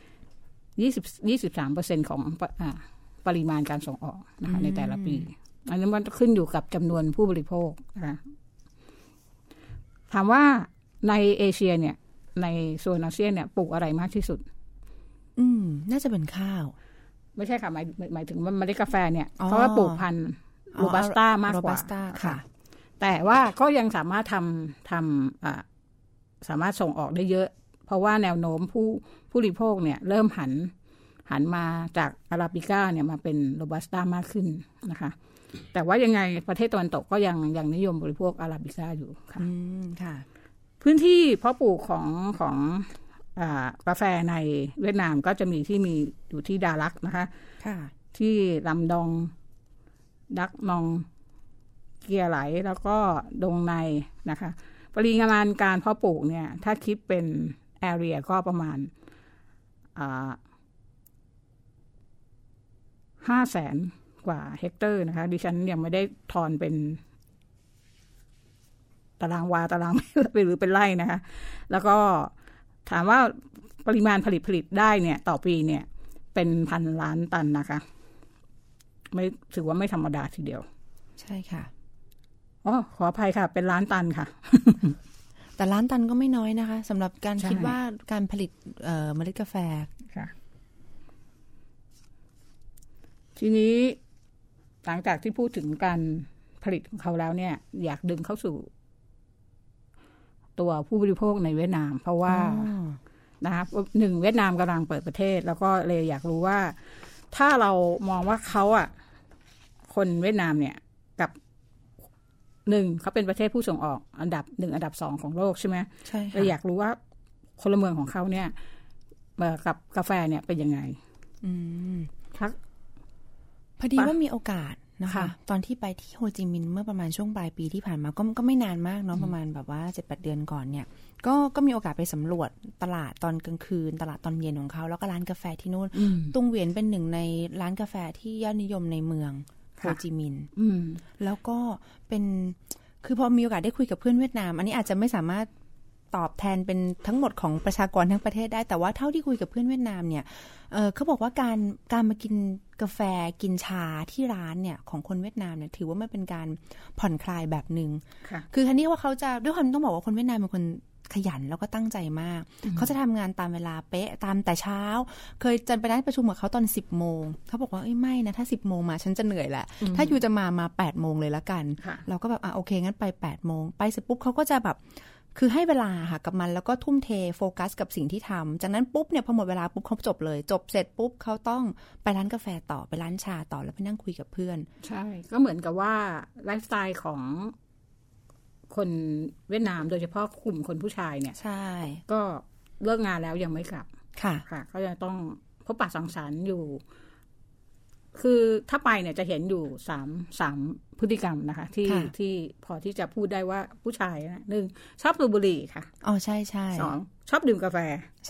Speaker 2: 23% ของปริมาณการส่งออกนะคะในแต่ละปีอันนี้มันขึ้นอยู่กับจำนวนผู้บริโภคนะคะถามว่าในเอเชียเนี่ยในโซนอาเซียนเนี่ยปลูกอะไรมากที่สุด
Speaker 3: น่าจะเป็นข้าว
Speaker 2: ไม่ใช่ค่ะหมายถึงเมล็ดกาแฟเนี่ยเขาก็ปลูกพันธุ์โรบัสต้ามากกว่า
Speaker 3: ค่ะ
Speaker 2: แต่ว่าก็ยังสามารถสามารถส่งออกได้เยอะเพราะว่าแนวโน้มผู้บริโภคเนี่ยเริ่มหันมาจากอาราบิก้าเนี่ยมาเป็นโรบัสต้ามากขึ้นนะคะแต่ว่ายังไงประเทศตะวันตกก็ยังนิยมบริโภคอาราบิก้าอยู่ค่ะ
Speaker 3: ค่ะ
Speaker 2: พื้นที่เพาะปลูกของกาแฟในเวียดนามก็จะมีอยู่ที่ดารักนะคะที่ลำดองดักนองเกียร์ไหลแล้วก็ดงในนะคะปริมาณการเพาะปลูกเนี่ยถ้าคิดเป็นแอเรียก็ประมาณ500,000 กว่าเฮกเตอร์นะคะดิฉันยังไม่ได้ทอนเป็นตารางวาตารางหรือเป็นไร่นะคะแล้วก็ถามว่าปริมาณผลิตได้เนี่ยต่อปีเนี่ยเป็นพันล้านตันนะคะไม่ถือว่าไม่ธรรมดาทีเดียว
Speaker 3: ใช่ค่ะ
Speaker 2: ขออภัยค่ะเป็นล้านตันค่ะ
Speaker 3: แต่ล้านตันก็ไม่น้อยนะคะสำหรับการคิดว่าการผลิตเมล็ดกาแฟ
Speaker 2: ค่ะทีนี้หลังจากที่พูดถึงการผลิตของเขาแล้วเนี่ยอยากดึงเข้าสู่ตัวผู้บริโภคในเวียดนามเพราะว่านะคะ1เวียดนามกำลังเปิดประเทศแล้วก็เลยอยากรู้ว่าถ้าเรามองว่าเขาคนเวียดนามเนี่ยกับ1เขาเป็นประเทศผู้ส่งออกอันดับ1อันดับ2ของโลกใช่ไหม
Speaker 3: ใช่
Speaker 2: เลยอยากรู้ว่าพลเมืองของเขาเนี่ยกับกาแฟเนี่ยเป็นยังไงครับ
Speaker 3: พอดีว่ามีโอกาสนะคะตอนที่ไปที่โฮจิมินห์เมื่อประมาณช่วงปลายปีที่ผ่านมาก็ไม่นานมากเนาะประมาณแบบว่า 7-8 เดือนก่อนเนี่ยก็มีโอกาสไปสำรวจตลาดตอนกลางคืนตลาดตอนเย็นของเขาแล้วก็ร้านกาแฟที่นู่นตุงเหวียนเป็นหนึ่งในร้านกาแฟที่ยอดนิยมในเมืองโฮจิมินห์แล้วก็เป็นคือพอมีโอกาสได้คุยกับเพื่อนเวียดนามอันนี้อาจจะไม่สามารถตอบแทนเป็นทั้งหมดของประชากรทั้งประเทศได้แต่ว่าเท่าที่คุยกับเพื่อนเวียดนามเนี่ยเขาบอกว่าการมากินกาแฟกินชาที่ร้านเนี่ยของคนเวียดนามเนี่ยถือว่ามันเป็นการผ่อนคลายแบบนึงคือทันทีว่าเขาจะด้วยความต้องบอกว่าคนเวียดนามเป็นคนขยันแล้วก็ตั้งใจมากเขาจะทำงานตามเวลาเป๊ะตามแต่เช้าเคยจะไปนัดประชุมกับเขาตอน 10 โมงเขาบอกว่าไม่นะถ้า 10 โมงมาฉันจะเหนื่อยแหละถ้าอยู่จะมา 8 โมงเลยละกันเราก็แบบโอเคงั้นไป 8 โมงไปเสร็จปุ๊บเขาก็จะแบบคือให้เวลาค่ะกับมันแล้วก็ทุ่มเทโฟกัสกับสิ่งที่ทำจากนั้นปุ๊บเนี่ยพอหมดเวลาปุ๊บเขาจบเลยจบเสร็จปุ๊บเขาต้องไปร้านกาแฟต่อไปร้านชาต่อแล้วไปนั่งคุยกับเพื่อน
Speaker 2: ใช่ก็เหมือนกับว่าไลฟ์สไตล์ของคนเวียดนามโดยเฉพาะกลุ่มคนผู้ชายเนี่ย
Speaker 3: ใช่
Speaker 2: ก็เลิกงานแล้วยังไม่กลับ
Speaker 3: ค่ะ
Speaker 2: เขาจะต้องพบปะสังสรรค์อยู่คือถ้าไปเนี่ยจะเห็นอยู่3พฤติกรรมนะคะที่พอที่จะพูดได้ว่าผู้ชายนะ1ชอบสูบบุหรี่ค่ะ
Speaker 3: ใช่
Speaker 2: 2ชอบดื่มกาแฟ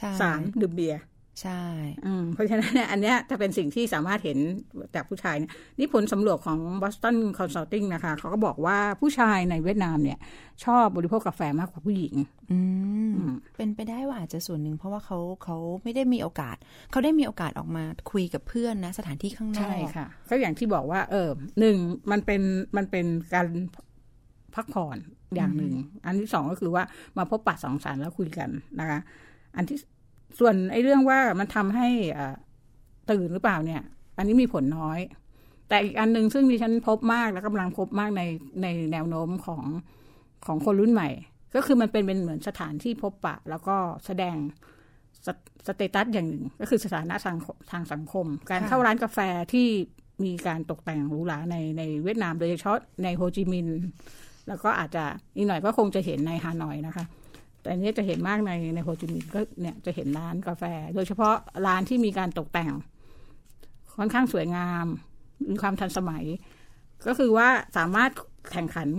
Speaker 2: 3ดื่มเบียร์
Speaker 3: ใช่
Speaker 2: เพราะฉะนั้นเนี่ยอันเนี้ยจะเป็นสิ่งที่สามารถเห็นจากผู้ชายเนี่ยนี่ผลสำรวจของ Boston Consulting นะคะเขาก็บอกว่าผู้ชายในเวียดนามเนี่ยชอบบริโภคกาแฟมากกว่าผู้หญิง
Speaker 3: เป็นไปได้ว่าอาจจะส่วนหนึ่งเพราะว่าเขาไม่ได้มีโอกาสเขาได้มีโอกาสออกมาคุยกับเพื่อนนะสถานที่ข้างนอก
Speaker 2: ใช่ค่ะก็อย่างที่บอกว่า1มันเป็นการพักผ่อนอย่างหนึ่งอันที่2ก็คือว่ามาพบปะสังสรรค์แล้วคุยกันนะคะอันที่ส่วนไอ้เรื่องว่ามันทำให้ตื่นหรือเปล่าเนี่ยอันนี้มีผลน้อยแต่อีกอันนึงซึ่งดิฉันพบมากและกำลังพบมากในแนวโน้มของคนรุ่นใหม่ก็คือมันเป็นเหมือนสถานที่พบปะแล้วก็แสดงสเตตัสอย่างหนึ่งก็คือสถานะทางสังคมการเข้าร้านกาแฟที่มีการตกแต่งหรูหราในเวียดนามโดยเฉพาะในโฮจิมินห์แล้วก็อาจจะอีกหน่อยก็คงจะเห็นในฮานอยนะคะแต่อันนี้จะเห็นมากในโฮจิมินห์ก็เนี่ยจะเห็นร้านกาแฟโดยเฉพาะร้านที่มีการตกแต่งค่อนข้างสวยงามมีความทันสมัยก็คือว่าสามารถแข่งขันกับ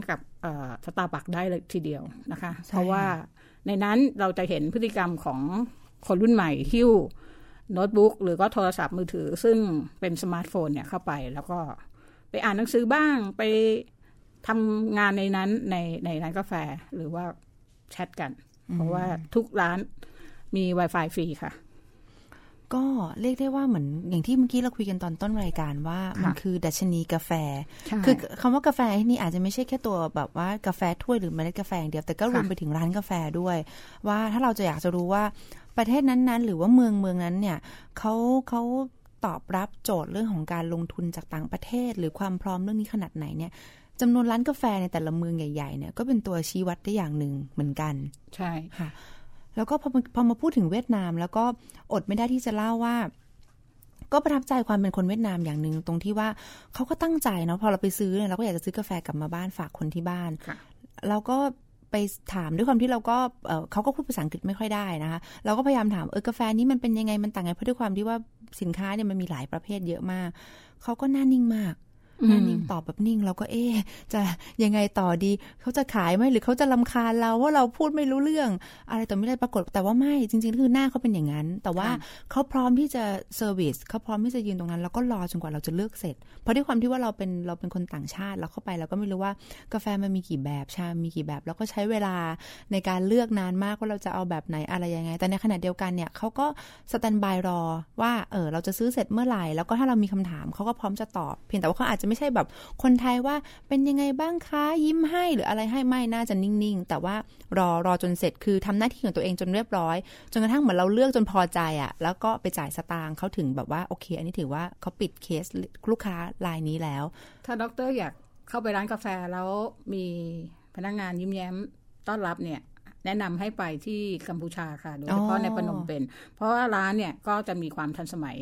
Speaker 2: สตาร์บัคได้เลยทีเดียวนะคะเพราะว่าในนั้นเราจะเห็นพฤติกรรมของคนรุ่นใหม่หิ้วโน้ตบุ๊กหรือก็โทรศัพท์มือถือซึ่งเป็นสมาร์ทโฟนเนี่ยเข้าไปแล้วก็ไปอ่านหนังสือบ้างไปทำงานในนั้นในร้านกาแฟหรือว่าแชทกันเพราะว่าทุกร้านมี Wi-Fi ฟรีค่ะ
Speaker 3: ก็เรียกได้ว่าเหมือนอย่างที่เมื่อกี้เราคุยกันตอนต้นรายการว่ามันคือดัชนีกาแฟคือคำว่ากาแฟที่นี่อาจจะไม่ใช่แค่ตัวแบบว่ากาแฟถ้วยหรือเมล็ดกาแฟอย่างเดียวแต่ก็รวมไปถึงร้านกาแฟด้วยว่าถ้าเราจะอยากจะรู้ว่าประเทศนั้นๆหรือว่าเมืองนั้นเนี่ยเขาตอบรับโจทย์เรื่องของการลงทุนจากต่างประเทศหรือความพร้อมเรื่องนี้ขนาดไหนเนี่ยจำนวนร้านกาแฟในแต่ละเมืองใหญ่ๆเนี่ยก็เป็นตัวชี้วัดได้อย่างหนึ่งเหมือนกัน
Speaker 2: ใช่
Speaker 3: ค่ะแล้วก็พอมาพูดถึงเวียดนามแล้วก็อดไม่ได้ที่จะเล่าว่าก็ประทับใจความเป็นคนเวียดนามอย่างหนึ่งตรงที่ว่าเขาก็ตั้งใจเนาะพอเราไปซื้อเนี่ยเราก็อยากจะซื้อกาแฟกลับมาบ้านฝากคนที่บ้านเราก็ไปถามด้วยความที่เราก็เขาก็พูดภาษาอังกฤษไม่ค่อยได้นะคะเราก็พยายามถามกาแฟนี้มันเป็นยังไงมันต่างไงเพราะด้วยความที่ว่าสินค้าเนี่ยมันมีหลายประเภทเยอะมากเขาก็น่านิ่งมากนิ่งตอบแบบนิ่งเราก็จะยังไงต่อดีเขาจะขายไหมหรือเขาจะรำคาญเราว่าเราพูดไม่รู้เรื่องอะไรแต่ไม่ได้ปรากฏแต่ว่าไม่จริงๆคือหน้าเขาเป็นอย่างนั้นแต่ว่าเขาพร้อมที่จะเซอร์วิสเขาพร้อมที่จะยืนตรงนั้นแล้วก็รอจนกว่าเราจะเลือกเสร็จเพราะด้วยความที่ว่าเราเป็นคนต่างชาติเราเข้าไปเราก็ไม่รู้ว่ากาแฟมันมีกี่แบบชามีกี่แบบแล้วก็ใช้เวลาในการเลือกนานมากว่าเราจะเอาแบบไหนอะไรยังไงแต่ในขณะเดียวกันเนี่ยเขาก็สแตนด์บายรอว่าเราจะซื้อเสร็จเมื่อไหร่แล้วก็ถ้าเรามีคำถามเขาก็พร้อมจะตอบเพียงแต่ว่าเขาอาจจะไม่ใช่แบบคนไทยว่าเป็นยังไงบ้างคะยิ้มให้หรืออะไรให้ไม่น่าจะนิ่งๆแต่ว่ารอจนเสร็จคือทำหน้าที่ของตัวเองจนเรียบร้อยจนกระทั่งเหมือนเราเลือกจนพอใจอ่ะแล้วก็ไปจ่ายสตางค์เขาถึงแบบว่าโอเคอันนี้ถือว่าเขาปิดเคสลูกค้ารายนี้แล้ว
Speaker 2: ถ้าดร.อยากเข้าไปร้านกาแฟแล้วมีพนักงานยิ้มแย้มต้อนรับเนี่ยแนะนำให้ไปที่กัมพูชาค่ะโดยเฉพาะในพนมเปญเพราะว่าร้านเนี่ยก็จะมีความทันสมัย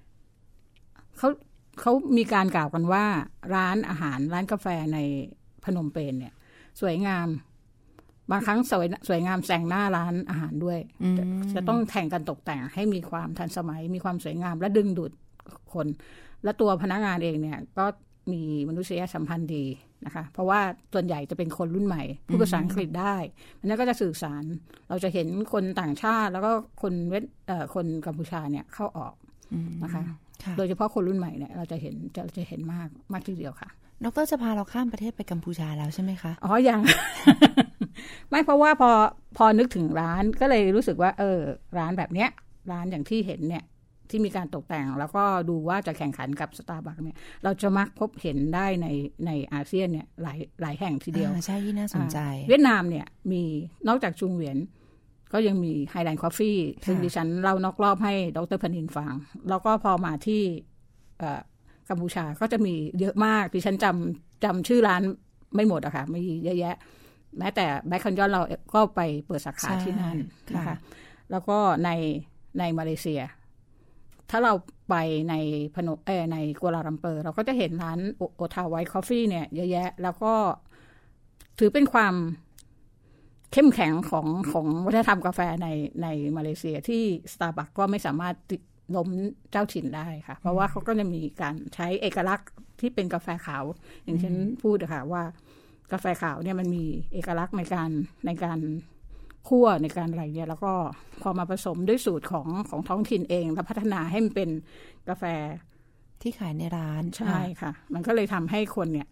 Speaker 2: เขามีการกล่าวกันว่าร้านอาหารร้านกาแฟในพนมเปญเนี่ยสวยงามบางครั้งสวยงามแซงหน้าร้านอาหารด้วยจะต้องแข่งกันตกแต่งให้มีความทันสมัยมีความสวยงามและดึงดูดคนและตัวพนักงานเองเนี่ยก็มีมนุษยสัมพันธ์ดีนะคะเพราะว่าส่วนใหญ่จะเป็นคนรุ่นใหม่พูดภาษาอังกฤษได้นั้นก็จะสื่อสารเราจะเห็นคนต่างชาติแล้วก็คนกัมพูชาเนี่ยเข้าออกนะคะโดยเฉพาะคนรุ่นใหม่เนี่ยเราจะเห็นมากทีเดียวค่ะ
Speaker 3: ดร.จะพาเราข้ามประเทศไปกัมพูชาแล้วใช่ไหมคะ
Speaker 2: อ๋อยัง ไม่เพราะว่าพอนึกถึงร้านก็เลยรู้สึกว่าร้านแบบเนี้ยร้านอย่างที่เห็นเนี่ยที่มีการตกแต่งแล้วก็ดูว่าจะแข่งขันกับ Starbucks เนี่ยเราจะมักพบเห็นได้ในอาเซียนเนี่ยหลายแห่งทีเดียว
Speaker 3: ใช่ที่น่าสนใจ
Speaker 2: เวียดนามเนี่ยมีนอกจากจุงเหวียนก็ยังมี Highland Coffee ซึ่งดิฉันเล่านอกรอบให้ดร.พนินฟังแล้วก็พอมาที่กัมพูชาก็จะมีเยอะมากดิฉันจำชื่อร้านไม่หมดอะค่ะมีเยอะแยะแม้แต่แบ็คคอนยอนเราก็ไปเปิดสาขาที่นั่นนะคะแล้วก็ในมาเลเซียถ้าเราไปในในกัวลาลัมเปอร์เราก็จะเห็นร้านโอทาไวท์คอฟฟี่เนี่ยเยอะแยะแล้วก็ถือเป็นความเข้มแข็งของวัฒนธรรมกาแฟในมาเลเซียที่ Starbucks ก็ไม่สามารถล้มเจ้าถิ่นได้ค่ะเพราะว่าเขาก็จะมีการใช้เอกลักษณ์ที่เป็นกาแฟขาวอย่างเช่นพูดค่ะว่ากาแฟขาวเนี่ยมันมีเอกลักษณ์ในการคั่วในการอะไรเนี่ยแล้วก็พอมาผสมด้วยสูตรของท้องถิ่นเองแล้วพัฒนาให้มันเป็นกาแฟ
Speaker 3: ที่ขายในร้าน
Speaker 2: ใช่ค่ะมันก็เลยทำให้คนเนี่ย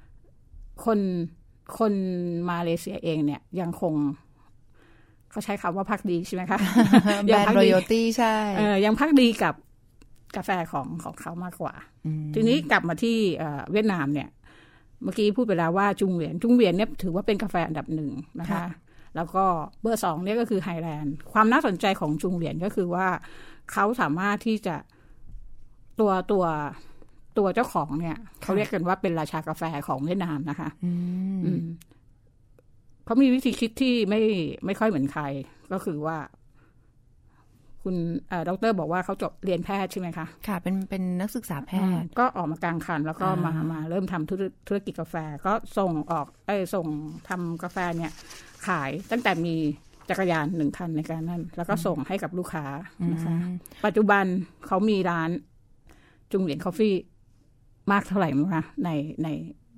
Speaker 2: คนมาเลเซียเองเนี่ยยังคงเขาใช้คำว่าภักดีใช่ไหมคะ
Speaker 3: แบรนด์รอยัลตี้ใช่
Speaker 2: ยังภักดีกับกาแฟของเขามากกว่าทีนี้กลับมาที่เวียดนามเนี่ยเมื่อกี้พูดไปแล้วว่าจุงเหวียนเนี่ยถือว่าเป็นกาแฟอันดับหนึ่งนะคะแล้วก็เบอร์2เนี่ยก็คือไฮแลนด์ความน่าสนใจของจุงเหวียนก็คือว่าเขาสามารถที่จะตัวเจ้าของเนี่ยเขาเรียกกันว่าเป็นราชากาแฟของเวียดนามนะคะเขามีวิธีคิดที่ไม่ค่อยเหมือนใครก็คือว่าคุณดร.บอกว่าเขาจบเรียนแพทย์ใช่ไหมคะ
Speaker 3: ค่ะเป็นนักศึกษาแพทย์
Speaker 2: ก็ออกมากลางคันแล้วก็มาเริ่มทำธุรกิจกาแฟก็ส่งทำกาแฟเนี่ยขายตั้งแต่มีจักรยาน1 คันในการนั้นแล้วก็ส่งให้กับลูกค้านะคะปัจจุบันเขามีร้านจุงเหวียนคอฟฟี่มากเท่าไหร่มั้งคะใน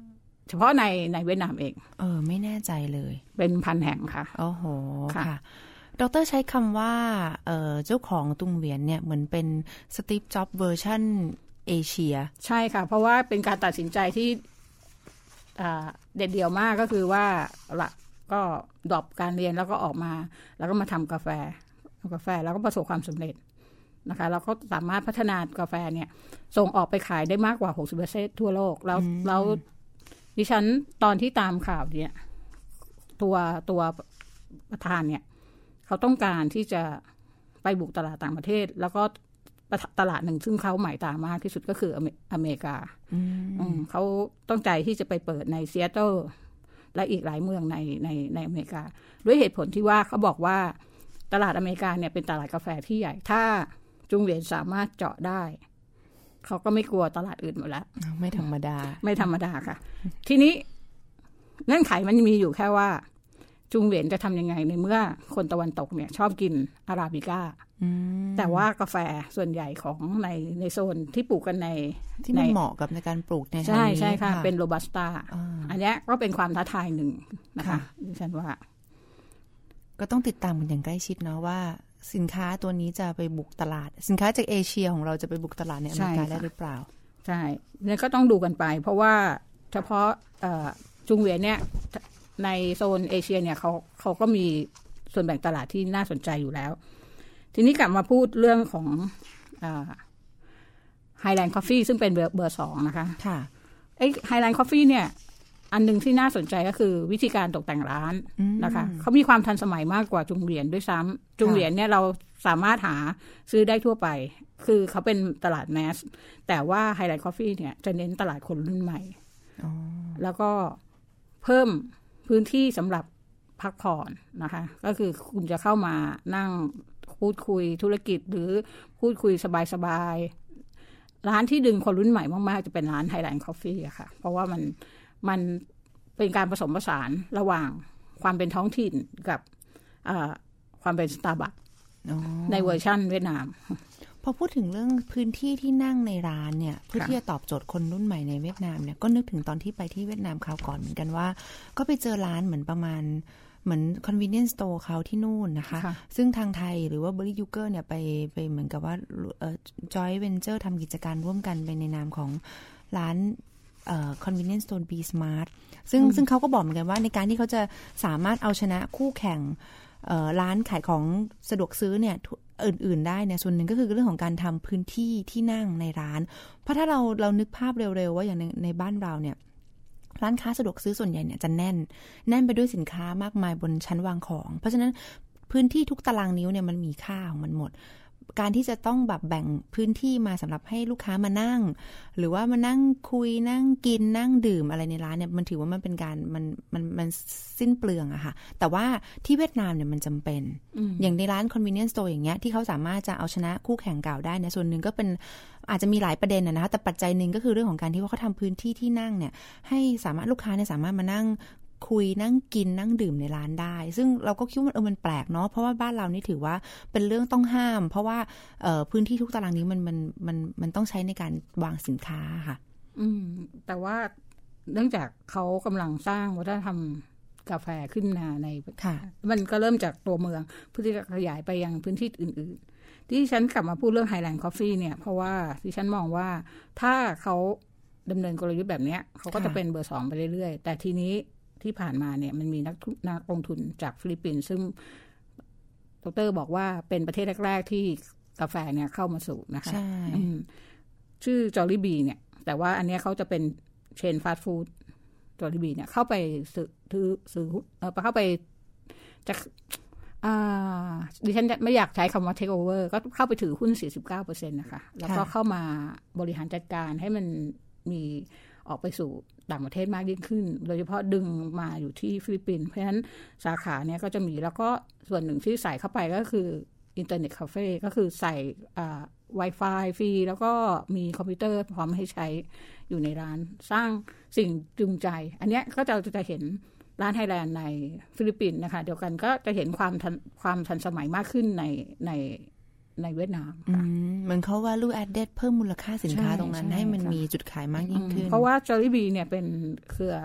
Speaker 2: เฉพาะในเวียดนามเอง
Speaker 3: ไม่แน่ใจเลย
Speaker 2: เป็นพันแห่งค่ะ
Speaker 3: โอ้โหค่ะดร.ใช้คำว่าเจ้าของตุงเหวียนเนี่ยเหมือนเป็นสตีฟจ็อบส์เวอร์ชันเอเชีย
Speaker 2: ใช่ค่ะเพราะว่าเป็นการตัดสินใจที่เด็ดเดี่ยวมากก็คือว่าละก็ดรอปการเรียนแล้วก็ออกมาแล้วก็มาทำกาแฟแล้วก็ประสบความสำเร็จนะคะแล้วก็สามารถพัฒนากาแฟเนี่ยส่งออกไปขายได้มากกว่า 60% ทั่วโลกแล้วดิฉันตอนที่ตามข่าวเนี่ยตัวประธานเนี่ยเขาต้องการที่จะไปบุกตลาดต่างประเทศแล้วก็ตลาดหนึ่งซึ่งเขาหมายตามากที่สุดก็คืออเมริกาเขาต้องใจที่จะไปเปิดในซีแอตเทิลและอีกหลายเมืองในอเมริกาด้วยเหตุผลที่ว่าเขาบอกว่าตลาดอเมริกาเนี่ยเป็นตลาดกาแฟที่ใหญ่ถ้าจุงเหวียนสามารถเจาะได้เขาก็ไม่กลัวตลาดอื่นหมดแล้ว
Speaker 3: ไม่ธรรมดา
Speaker 2: ค่ะทีนี้เงื่อนไขมันมีอยู่แค่ว่าจุงเหวียนจะทำยังไงในเมื่อคนตะวันตกเนี่ยชอบกินอาราบิก้าแต่ว่ากาแฟส่วนใหญ่ของในโซนที่ปลูกกัน
Speaker 3: ที่มันเหมาะกับในการปลูกใน
Speaker 2: ใช่ค่ะเป็นโรบัสต้าอันนี้ก็เป็นความท้าทายหนึ่งนะคะดิฉันว่า
Speaker 3: ก็ต้องติดตามกันอย่างใกล้ชิดเนาะว่าสินค้าตัวนี้จะไปบุกตลาดสินค้าจากเอเชียของเราจะไปบุกตลาดในอเมริกาได้หรือเปล่า
Speaker 2: ใช่เนี่ยก็ต้องดูกันไปเพราะว่าเฉพาะจุงเหวียนเนี่ยในโซนเอเชียเนี่ยเขาก็มีส่วนแบ่งตลาดที่น่าสนใจอยู่แล้วทีนี้กลับมาพูดเรื่องของHighland Coffee ซึ่งเป็นเบอร์ 2นะคะ
Speaker 3: ค่ะ
Speaker 2: ไอ้ Highland Coffee เนี่ยอันนึงที่น่าสนใจก็คือวิธีการตกแต่งร้านนะคะเขามีความทันสมัยมากกว่าจุงเหวียนด้วยซ้ำจุงเหวียนเนี่ยเราสามารถหาซื้อได้ทั่วไปคือเขาเป็นตลาดแมสแต่ว่า Highland Coffee เนี่ยจะเน้นตลาดคนรุ่นใหม่แล้วก็เพิ่มพื้นที่สำหรับพักผ่อนนะคะก็คือคุณจะเข้ามานั่งพูดคุยธุรกิจหรือพูดคุยสบายๆร้านที่ดึงคนรุ่นใหม่มากๆจะเป็นร้าน Highland Coffee อะค่ะเพราะว่ามันเป็นการผสมผสานระหว่างความเป็นท้องถิ่นกับความเป็น Starbucks ในเวอร์ชั่นเวียดนาม
Speaker 3: พอพูดถึงเรื่องพื้นที่ที่นั่งในร้านเนี่ยเพื่อที่จะตอบโจทย์คนรุ่นใหม่ในเวียดนามเนี่ยก็นึกถึงตอนที่ไปที่เวียดนามคราวก่อนเหมือนกันว่าก็ไปเจอร้านเหมือนประมาณเหมือน convenience store เขาที่นู่นนะคะซึ่งทางไทยหรือว่า Berry Yuger เนี่ยไปเหมือนกับว่าjoint venture ทำกิจการร่วมกันไปในนามของร้านconvenience store B Smart ซึ่งเขาก็บอกเหมือนกันว่าในการที่เขาจะสามารถเอาชนะคู่แข่งร้านขายของสะดวกซื้อเนี่ยอื่นๆได้เนี่ยส่วนหนึ่งก็คือเรื่องของการทำพื้นที่ที่นั่งในร้านเพราะถ้าเรานึกภาพเร็วๆว่าอย่างในบ้านเราเนี่ยร้านค้าสะดวกซื้อส่วนใหญ่เนี่ยจะแน่นไปด้วยสินค้ามากมายบนชั้นวางของเพราะฉะนั้นพื้นที่ทุกตารางนิ้วเนี่ยมันมีค่าของมันหมดการที่จะต้องแบบแบ่งพื้นที่มาสำหรับให้ลูกค้ามานั่งหรือว่ามานั่งคุยนั่งกินนั่งดื่มอะไรในร้านเนี่ยมันถือว่ามันเป็นการมันสิ้นเปลืองอะค่ะแต่ว่าที่เวียดนามเนี่ยมันจำเป็นอย่างในร้าน convenience store อย่างเงี้ยที่เขาสามารถจะเอาชนะคู่แข่งเก่าได้เนี่ยส่วนหนึ่งก็เป็นอาจจะมีหลายประเด็นนะคะแต่ปัจจัยหนึ่งก็คือเรื่องของการที่ว่าเขาทำพื้นที่ที่นั่งเนี่ยให้สามารถลูกค้าเนี่ยสามารถมานั่งคุยนั่งกินนั่งดื่มในร้านได้ซึ่งเราก็คิดว่ามันแปลกเนาะเพราะว่าบ้านเรานี่ถือว่าเป็นเรื่องต้องห้ามเพราะว่าพื้นที่ทุกตารางนี้มันต้องใช้ในการวางสินค้าค่ะ
Speaker 2: แต่ว่าเนื่องจากเขากำลังสร้างวัฒนธรรมกาแฟขึ้นมาในมันก็เริ่มจากตัวเมืองเพื่อที่จะขยายไปยังพื้นที่อื่นๆที่ฉันกลับมาพูดเรื่อง Highland Coffee เนี่ยเพราะว่าที่ฉันมองว่าถ้าเขาดำเนินกลยุทธ์แบบนี้เขาก็จะเป็นเบอร์ 2ไปเรื่อยๆแต่ทีนี้ที่ผ่านมาเนี่ยมันมีนักลงทุนจากฟิลิปปินส์ซึ่งดร.บอกว่าเป็นประเทศแรกๆที่กาแฟเนี่ยเข้ามาสู่นะคะชื่อ Jollibee เนี่ยแต่ว่าอันนี้เขาจะเป็นเชนฟาสต์ฟู้ด Jollibee เนี่ยเข้าไปซื้อเข้าไปจากดิฉันไม่อยากใช้คำว่า take over ก็เข้าไปถือหุ้น 49% นะคะแล้วก็เข้ามาบริหารจัดการให้มันมีออกไปสู่ต่างประเทศมากยิ่งขึ้นโดยเฉพาะดึงมาอยู่ที่ฟิลิปปินส์เพราะฉะนั้นสาขาเนี้ยก็จะมีแล้วก็ส่วนหนึ่งที่ใส่เข้าไปก็คืออินเทอร์เน็ตคาเฟ่ก็คือใส่Wi-Fi ฟรีแล้วก็มีคอมพิวเตอร์พร้อมให้ใช้อยู่ในร้านสร้างสิ่งจูงใจอันเนี้ยก็จะเห็นร้านไทยแลนด์ในฟิลิปปินส์นะคะเดียวกันก็จะเห็นความทันสมัยมากขึ้นในเวียดนาม
Speaker 3: เหมือนเขาว่าvalue added เพิ่มมูลค่าสินค้าตรงนั้นให้มันมีจุดขายมากยิ่งขึ้น
Speaker 2: เพราะว่า Jollibee เนี่ยเป็นเครือ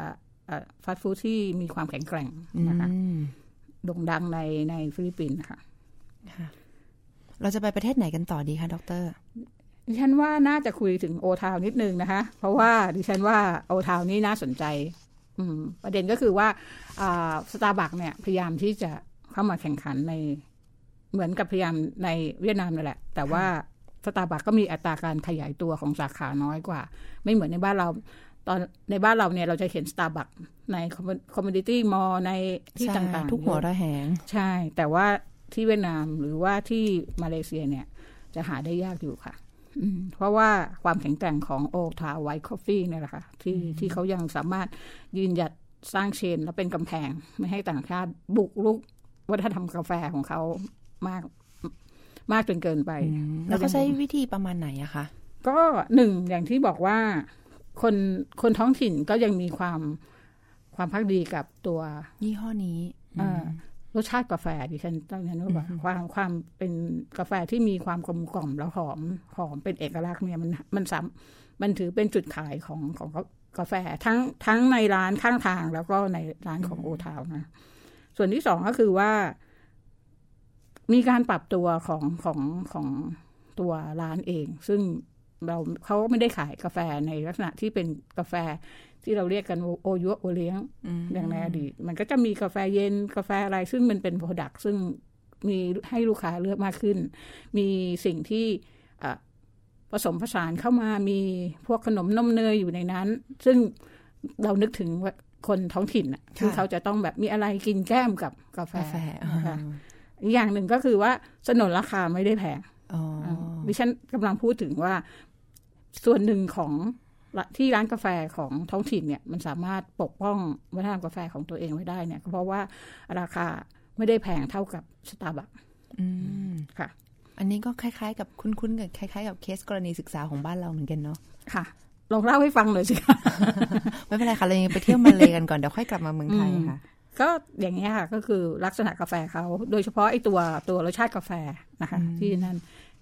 Speaker 2: ฟาสต์ฟู้ดที่มีความแข็งแกร่งนะคะโด่งดังในฟิลิปปินส์นะคะ
Speaker 3: เราจะไปประเทศไหนกันต่อดีคะดร.
Speaker 2: ดิฉันว่าน่าจะคุยถึงโอทาวนิดนึงนะคะเพราะว่าดิฉันว่าโอทาวนี้น่าสนใจประเด็นก็คือว่าสตาร์บัคเนี่ยพยายามที่จะเข้ามาแข่งขันในเหมือนกับพยายามในเวียดนามนั่นแหละแต่ว่าสตาร์บัคก็มีอัตราการขยายตัวของสาขาน้อยกว่าไม่เหมือนในบ้านเราตอนในบ้านเราเนี่ยเราจะเห็นสตาร์บัคในคอมมูนิตี้มอลล์ในที่ต่างๆ
Speaker 3: ทุกหัวระแหง
Speaker 2: ใช่แต่ว่าที่เวียดนามหรือว่าที่มาเลเซียเนี่ยจะหาได้ยากอยู่ค่ะเพราะว่าความแข็งแกร่งของโอทาวไวท์คอฟฟี่เนี่ยแหละค่ะที่เขายังสามารถยืนหยัดสร้างเชนและเป็นกำแพงไม่ให้ต่างชาติบุกรุกวัฒนธรรมกาแฟของเขามากจนเกินไป
Speaker 3: แล้วก็ใช้วิธีประมาณไหนอะคะ
Speaker 2: ก็หนึ่งอย่างที่บอกว่าคนท้องถิ่นก็ยังมีความภักดีกับตัว
Speaker 3: ยี่ห้อนี้
Speaker 2: รสชาติกาแฟดิฉันต้องเรียนว่าความเป็นกาแฟที่มีความกลมกล่อมแล้วหอมเป็นเอกลักษณ์เนี่ยมันถือเป็นจุดขายของกาแฟทั้งในร้านข้างทางแล้วก็ในร้านของโอทาวนะส่วนที่สองก็คือว่ามีการปรับตัวของตัวร้านเองซึ่งเขาไม่ได้ขายกาแฟในลักษณะที่เป็นกาแฟที่เราเรียกกันโอยัวโอเลี้ยงอย่างในอดีตมันก็จะมีกาแฟเย็นกาแฟอะไรซึ่งมันเป็นโปรดักต์ซึ่งมีให้ลูกค้าเลือกมากขึ้นมีสิ่งที่ผสมผสานเข้ามามีพวกขนมนมเนยอยู่ในนั้นซึ่งเรานึกถึงว่าคนท้องถิ่นที่เขาจะต้องแบบมีอะไรกินแก้มกับกาแฟอีกอย่างหนึ่งก็คือว่าสนนราคาไม่ได้แพงดิฉันกำลังพูดถึงว่าส่วนหนึ่งของที่ร้านกาแฟของท้องถิ่นเนี่ยมันสามารถปกป้องวัฒนธรรมกาแฟของตัวเองไว้ได้เนี่ยเพราะว่าราคาไม่ได้แพงเท่ากับสตาร์บัคค่ะ
Speaker 3: อันนี้ก็คล้ายๆกับคุ้นๆกับคล้ายๆกับเคสกรณีศึกษาของบ้านเราเหมือนกันเนาะ
Speaker 2: ค่ะลองเล่าให้ฟังหน่อยสิค่ะ
Speaker 3: ไม่เป็นไรค่ะเรายังไปเที่ยวมาเลกันก่อนเดี๋ยวค่อยกลับมาเมืองไทยค่ะ
Speaker 2: ก็อย่างนี้ค่ะก็คือลักษณะกาแฟเขาโดยเฉพาะไอ้ตัวรสชาติกาแฟนะคะที่นั่น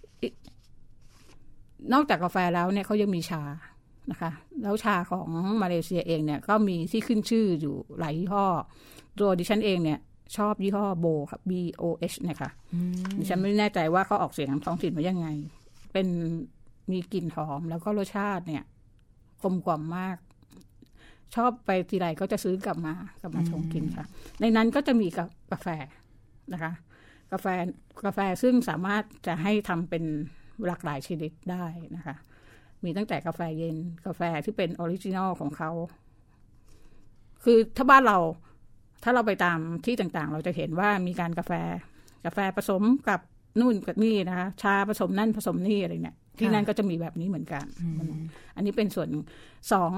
Speaker 2: นอกจากกาแฟแล้วเนี่ยเขายังมีชานะคะแล้วชาของมาเลเซียเองเนี่ยก็มีที่ขึ้นชื่ออยู่หลายยี่ห้อตัวดิฉันเองเนี่ยชอบยี่ห้อโบครับ BOH นะคะดิฉันไม่แน่ใจว่าเขาออกเสียงท้องถิ่นมายังไงเป็นมีกลิ่นหอมแล้วก็รสชาติเนี่ยกลมกล่อมมากชอบไปทีไรก็จะซื้อกลับมาชงกินค่ะในนั้นก็จะมีกาแฟนะคะกาแฟซึ่งสามารถจะให้ทำเป็นหลากหลายชนิดได้นะคะมีตั้งแต่กาแฟเย็นกาแฟที่เป็นออริจินอลของเขาคือถ้าบ้านเราถ้าเราไปตามที่ต่างๆเราจะเห็นว่ามีการกาแฟผสมกับนู่นกับนี่นะคะชาผสมนั่นผสมนี่อะไรเนี่ยที่นั่นก็จะมีแบบนี้เหมือนกันอันนี้เป็นส่วนสอง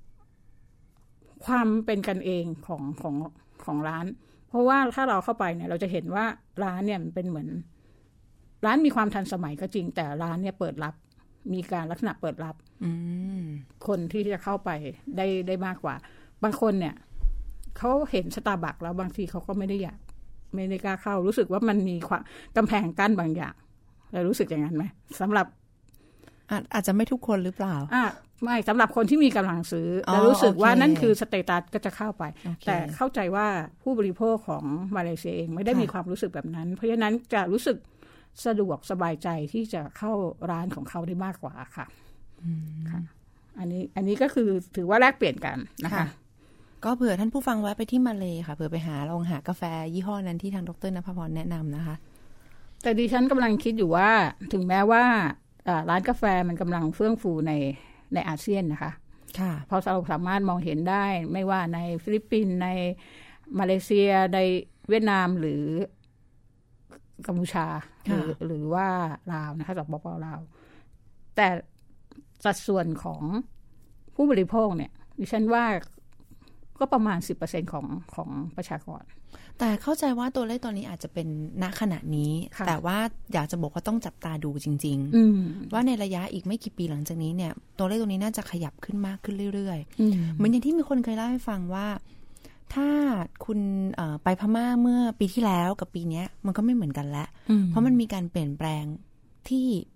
Speaker 2: ความเป็นกันเองของร้านเพราะว่าถ้าเราเข้าไปเนี่ยเราจะเห็นว่าร้านเนี่ยมันเป็นเหมือนร้านมีความทันสมัยก็จริงแต่ร้านเนี่ยเปิดรับมีการลักษณะเปิดรับคนที่จะเข้าไปได้มากกว่าบางคนเนี่ยเขาเห็นสตาร์บัคแล้วบางทีเขาก็ไม่ได้กล้าเข้ารู้สึกว่ามันมีความกำแพงกั้นบางอย่างเรารู้สึกอย่างนั้นไหมสำหรับ
Speaker 3: อาจจะไม่ทุกคนหรือเปล่า
Speaker 2: ไม่สำหรับคนที่มีกำลังซื้อแล้วรู้สึกว่านั่นคือสเตตัสก็จะเข้าไปแต่เข้าใจว่าผู้บริโภคของมาเลเซียเองไม่ได้มีความรู้สึกแบบนั้นเพราะฉะนั้นจะรู้สึกสะดวกสบายใจที่จะเข้าร้านของเขาได้มากกว่าค่ะอันนี้ก็คือถือว่าแลกเปลี่ยนกันนะคะ
Speaker 3: ก็เผื่อท่านผู้ฟังแวะไปที่มาเลค่ะเผื่อไปลองหากาแฟยี่ห้อนั้นที่ทางดร.ณภพรแนะนำนะคะ
Speaker 2: แต่ดิฉันกำลังคิดอยู่ว่าถึงแม้ว่าร้านกาแฟมันกำลังเฟื่องฟูในอาเซียนนะคะเพราะเราสามารถมองเห็นได้ไม่ว่าในฟิลิปปินส์ในมาเลเซียในเวียดนามหรือกัมพูชาหรือว่าลาวนะคะสปป.ลาวแต่สัดส่วนของผู้บริโภคเนี่ยดิฉันว่าก็ประมาณ 10% ของประชากร
Speaker 3: แต่เข้าใจว่าตัวเลขตัวนี้อาจจะเป็นณขณะนี้แต่ว่าอยากจะบอกว่าต้องจับตาดูจริงๆว่าในระยะอีกไม่กี่ปีหลังจากนี้เนี่ยตัวเลขตัวนี้น่าจะขยับขึ้นมากขึ้นเรื่อยๆเหมือนอย่างที่มีคนเคยเล่าให้ฟังว่าถ้าคุณไปพม่าเมื่อปีที่แล้วกับปีนี้มันก็ไม่เหมือนกันแล้วเพราะมันมีการเปลี่ยนแปลงที่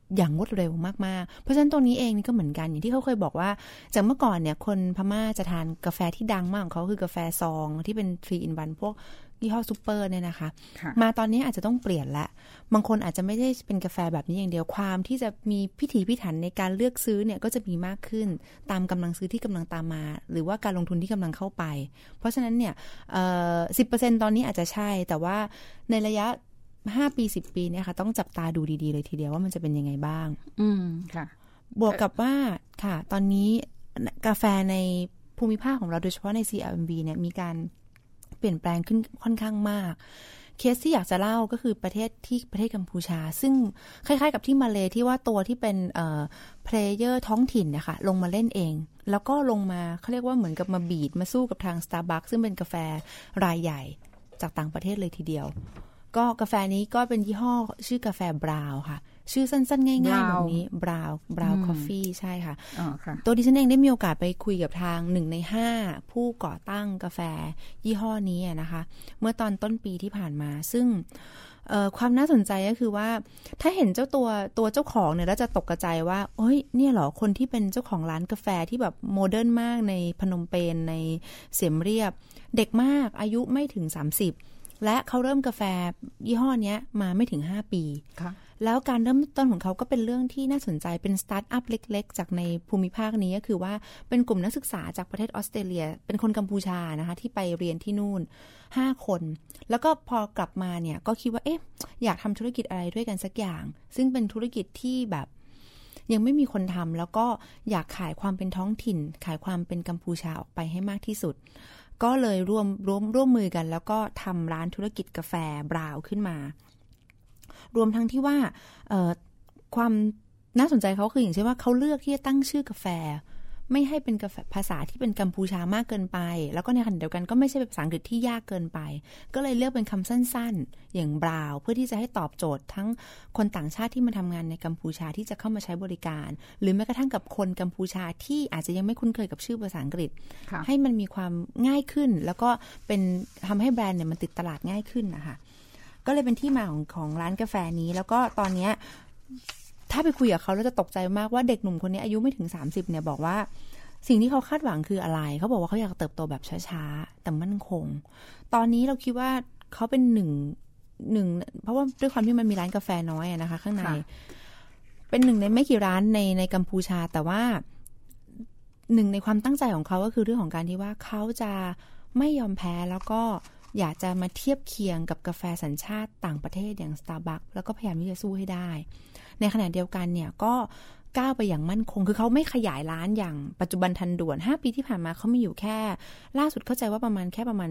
Speaker 3: อย่างรวดเร็วมากๆเพราะฉะนั้นตัวนี้เองนี่ก็เหมือนกันอย่างที่เขาเคยบอกว่าจากเมื่อก่อนเนี่ยคนพม่าจะทานกาแฟที่ดังมากของเขาคือกาแฟซองที่เป็น 3 in 1พวกยี่ห้อซูเปอร์เนี่ยนะคะมาตอนนี้อาจจะต้องเปลี่ยนละบางคนอาจจะไม่ได้เป็นกาแฟแบบนี้อย่างเดียวความที่จะมีพิถีพิถันในการเลือกซื้อเนี่ยก็จะมีมากขึ้นตามกำลังซื้อที่กำลังตามมาหรือว่าการลงทุนที่กำลังเข้าไปเพราะฉะนั้นเนี่ย10% ตอนนี้อาจจะใช่แต่ว่าในระยะ5 ปี 10 ปีเนี่ยค่ะต้องจับตาดูดีๆเลยทีเดียวว่ามันจะเป็นยังไงบ้าง
Speaker 2: ค่ะ
Speaker 3: บวกกับว่าค่ะตอนนี้กาแฟในภูมิภาคของเราโดยเฉพาะใน CLMV เนี่ยมีการเปลี่ยนแปลงขึ้นค่อนข้างมากเคสที่อยากจะเล่าก็คือประเทศกัมพูชาซึ่งคล้ายๆกับที่มาเลที่ว่าตัวที่เป็นเพลเยอร์ท้องถิ่นนะคะลงมาเล่นเองแล้วก็ลงมาเขาเรียกว่าเหมือนกับมาบีดมาสู้กับทาง Starbucks ซึ่งเป็นกาแฟรายใหญ่จากต่างประเทศเลยทีเดียวก็กาแฟนี้ก็เป็นยี่ห้อชื่อกาแฟบราวน์ค่ะชื่อสั้นๆง่ายๆแบบนี้บราวน์คอฟฟี่ใช่ค่ะตัวดิฉันเองได้มีโอกาสไปคุยกับทาง1 ใน 5ผู้ก่อตั้งกาแฟยี่ห้อนี้นะคะเมื่อตอนต้นปีที่ผ่านมาซึ่งความน่าสนใจก็คือว่าถ้าเห็นตัวเจ้าของเนี่ยแล้วจะตกใจว่าเฮ้ยเนี่ยเหรอคนที่เป็นเจ้าของร้านกาแฟที่แบบโมเดิร์นมากในพนมเปญในเสียมเรียบเด็กมากอายุไม่ถึง30และเขาเริ่มกาแฟยี่ห้อนี้มาไม่ถึง5 ปีแล้วการเริ่มต้นของเขาก็เป็นเรื่องที่น่าสนใจเป็นสตาร์ทอัพเล็กๆจากในภูมิภาคนี้ก็คือว่าเป็นกลุ่มนักศึกษาจากประเทศออสเตรเลียเป็นคนกัมพูชานะคะที่ไปเรียนที่นู่น5 คนแล้วก็พอกลับมาเนี่ยก็คิดว่าอยากทำธุรกิจอะไรด้วยกันสักอย่างซึ่งเป็นธุรกิจที่แบบยังไม่มีคนทำแล้วก็อยากขายความเป็นท้องถิ่นขายความเป็นกัมพูชาออกไปให้มากที่สุดก็เลยร่วมมือกันแล้วก็ทำร้านธุรกิจกาแฟบราวน์ขึ้นมารวมทั้งที่ว่าความน่าสนใจเขาคืออย่างเช่นว่าเขาเลือกที่จะตั้งชื่อกาแฟไม่ให้เป็นกาแฟภาษาที่เป็นกัมพูชามากเกินไปแล้วก็ในขณะเดียวกันก็ไม่ใช่เป็นภาษาอังกฤษที่ยากเกินไปก็เลยเลือกเป็นคำสั้นๆอย่างบราวน์เพื่อที่จะให้ตอบโจทย์ทั้งคนต่างชาติที่มาทำงานในกัมพูชาที่จะเข้ามาใช้บริการหรือแม้กระทั่งกับคนกัมพูชาที่อาจจะยังไม่คุ้นเคยกับชื่อภาษาอังกฤษให้มันมีความง่ายขึ้นแล้วก็เป็นทำให้แบรนด์เนี่ยมันติดตลาดง่ายขึ้นนะคะก็เลยเป็นที่มาของร้านกาแฟนี้แล้วก็ตอนนี้ถ้าไปคุยกับเขาแล้วจะตกใจมากว่าเด็กหนุ่มคนนี้อายุไม่ถึง30เนี่ยบอกว่าสิ่งที่เขาคาดหวังคืออะไรเขาบอกว่าเขาอยากเติบโตแบบช้าๆแต่มั่นคงตอนนี้เราคิดว่าเขาเป็นหนึ่งเพราะว่าด้วยความที่มันมีร้านกาแฟน้อยนะคะข้างในเป็น1 ในไม่กี่ร้านในกัมพูชาแต่ว่า1 ในความตั้งใจของเขาก็คือเรื่องของการที่ว่าเขาจะไม่ยอมแพ้แล้วก็อยากจะมาเทียบเคียงกับกาแฟสัญชาติต่างประเทศอย่าง Starbucks แล้วก็พยายามที่จะสู้ให้ได้ในขณะเดียวกันเนี่ยก็ก้าวไปอย่างมั่นคงคือเขาไม่ขยายร้านอย่างปัจจุบันทันด่วน5 ปีที่ผ่านมาเขามีอยู่แค่ล่าสุดเข้าใจว่าประมาณ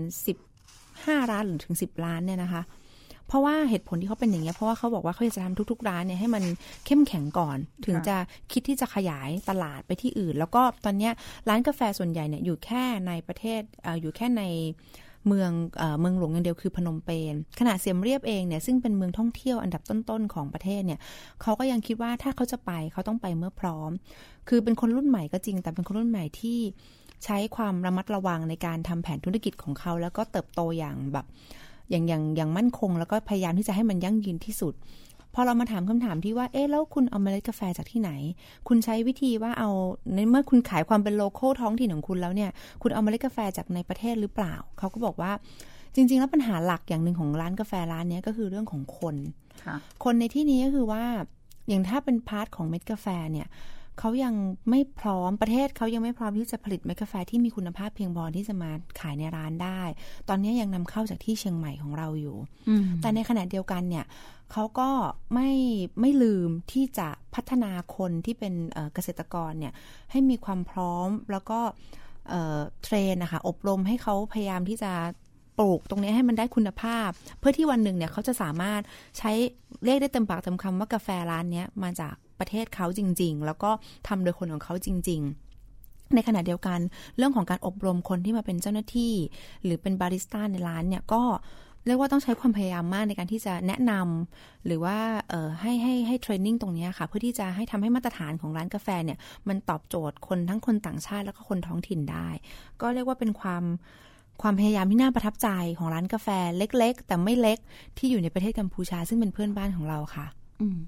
Speaker 3: 15 ร้านหรือถึง10 ร้านเนี่ยนะคะเพราะว่าเหตุผลที่เขาเป็นอย่างนี้เพราะว่าเขาบอกว่าเขาจะทำทุกๆร้านเนี่ยให้มันเข้มแข็งก่อนถึงจะคิดที่จะขยายตลาดไปที่อื่นแล้วก็ตอนนี้ร้านกาแฟส่วนใหญ่เนี่ยอยู่แค่ในประเทศอยู่แค่ในเมืองหลวงอย่างเดียวคือพนมเปญขณะเสียมเรียบเองเนี่ยซึ่งเป็นเมืองท่องเที่ยวอันดับต้นๆของประเทศเนี่ยเขาก็ยังคิดว่าถ้าเขาจะไปเขาต้องไปเมื่อพร้อมคือเป็นคนรุ่นใหม่ก็จริงแต่เป็นคนรุ่นใหม่ที่ใช้ความระมัดระวังในการทำแผนธุรกิจของเขาแล้วก็เติบโตอย่างแบบอย่างมั่นคงแล้วก็พยายามที่จะให้มันยั่งยืนที่สุดพอเรามาถามคำถามที่ว่าแล้วคุณเอาเมล็ดกาแฟจากที่ไหนคุณใช้วิธีว่าเอาในเมื่อคุณขายความเป็นโลคอลท้องถิ่นของคุณแล้วเนี่ยคุณเอาเมล็ดกาแฟจากในประเทศหรือเปล่าเขาก็บอกว่าจริงๆแล้วปัญหาหลักอย่างหนึ่งของร้านกาแฟร้านนี้ก็คือเรื่องของคนในที่นี้ก็คือว่าอย่างถ้าเป็นพาร์ทของเม็ดกาแฟเนี่ยเขายังไม่พร้อมประเทศเขายังไม่พร้อมที่จะผลิตเม็ดกาแฟที่มีคุณภาพเพียงพอที่จะมาขายในร้านได้ตอนนี้ยังนำเข้าจากที่เชียงใหม่ของเราอยู่แต่ในขณะเดียวกันเนี่ยเขาก็ไม่ลืมที่จะพัฒนาคนที่เป็นเกษตรกรเนี่ยให้มีความพร้อมแล้วก็เทรนนะคะอบรมให้เขาพยายามที่จะปลูกตรงนี้ให้มันได้คุณภาพเพื่อที่วันหนึ่งเนี่ยเขาจะสามารถใช้เรียกได้เต็มปากเต็มคำว่ากาแฟร้านนี้มาจากประเทศเขาจริงๆแล้วก็ทำโดยคนของเขาจริงๆในขณะเดียวกันเรื่องของการอบรมคนที่มาเป็นเจ้าหน้าที่หรือเป็นบาริสต้าในร้านเนี่ยก็เรียกว่าต้องใช้ความพยายามมากในการที่จะแนะนำหรือว่าให้เทรนนิ่งตรงนี้ค่ะเพื่อที่จะให้ทำให้มาตรฐานของร้านกาแฟเนี่ยมันตอบโจทย์คนทั้งคนต่างชาติแล้วก็คนท้องถิ่นได้ก็เรียกว่าเป็นความพยายามที่น่าประทับใจของร้านกาแฟเล็กๆแต่ไม่เล็กที่อยู่ในประเทศกัมพูชาซึ่งเป็นเพื่อนบ้านของเราค่ะ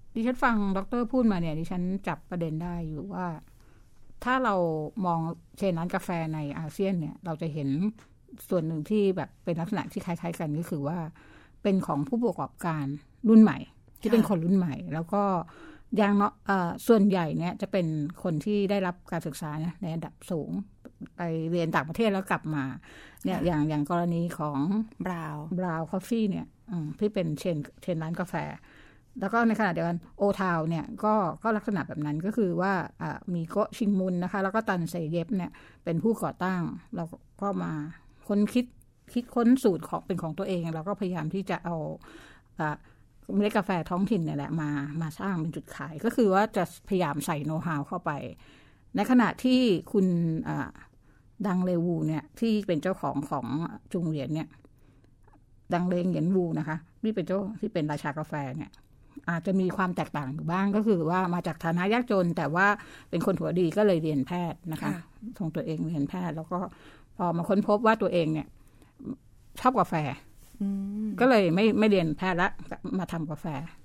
Speaker 2: ดิฉันฟังดร.พูดมาเนี่ยดิฉันจับประเด็นได้อยู่ว่าถ้าเรามองเชนร้านกาแฟในอาเซียนเนี่ยเราจะเห็นส่วนหนึ่งที่แบบเป็นลักษณะที่คล้ายๆกันก็คือว่าเป็นของผู้ประกอบการรุ่นใหม่ที่เป็นคนรุ่นใหม่แล้วก็อย่างเนาะส่วนใหญ่เนี่ยจะเป็นคนที่ได้รับการศึกษาในระดับสูงไปเรียนต่างประเทศแล้วกลับมาเนี่ยอย่างกรณีของบราวคอฟฟี่เนี่ยที่เป็นเชนร้านกาแฟแล้วก็ในขณะเดียวกันโอทาวเนี่ยก็ลักษณะแบบนั้นก็คือว่ามีโกชิงมุนนะคะแล้วก็ตันเซเยบเนี่ยเป็นผู้ก่อตั้งเราก็มาคิดค้นสูตรของเป็นของตัวเองเราก็พยายามที่จะเอาเมล็ดกาแฟท้องถิ่นเนี่ยแหละมาสร้างเป็นจุดขายก็คือว่าจะพยายามใส่โน้ตฮาวเข้าไปในขณะที่คุณดังเลวูเนี่ยที่เป็นเจ้าของจุงเหรียญเนี่ยดังเลงเหรียญวูนะคะที่เป็นราชากาแฟเนี่ยอาจจะมีความแตกต่างอยู่บ้างก็คือว่ามาจากฐานะยากจนแต่ว่าเป็นคนหัวดีก็เลยเรียนแพทย์นะคะส่งตัวเองเรียนแพทย์แล้วก็พอมาค้นพบว่าตัวเองเนี่ยชอบกาแฟก็เลยไม่เรียนแพทย์ละมาทำกาแฟ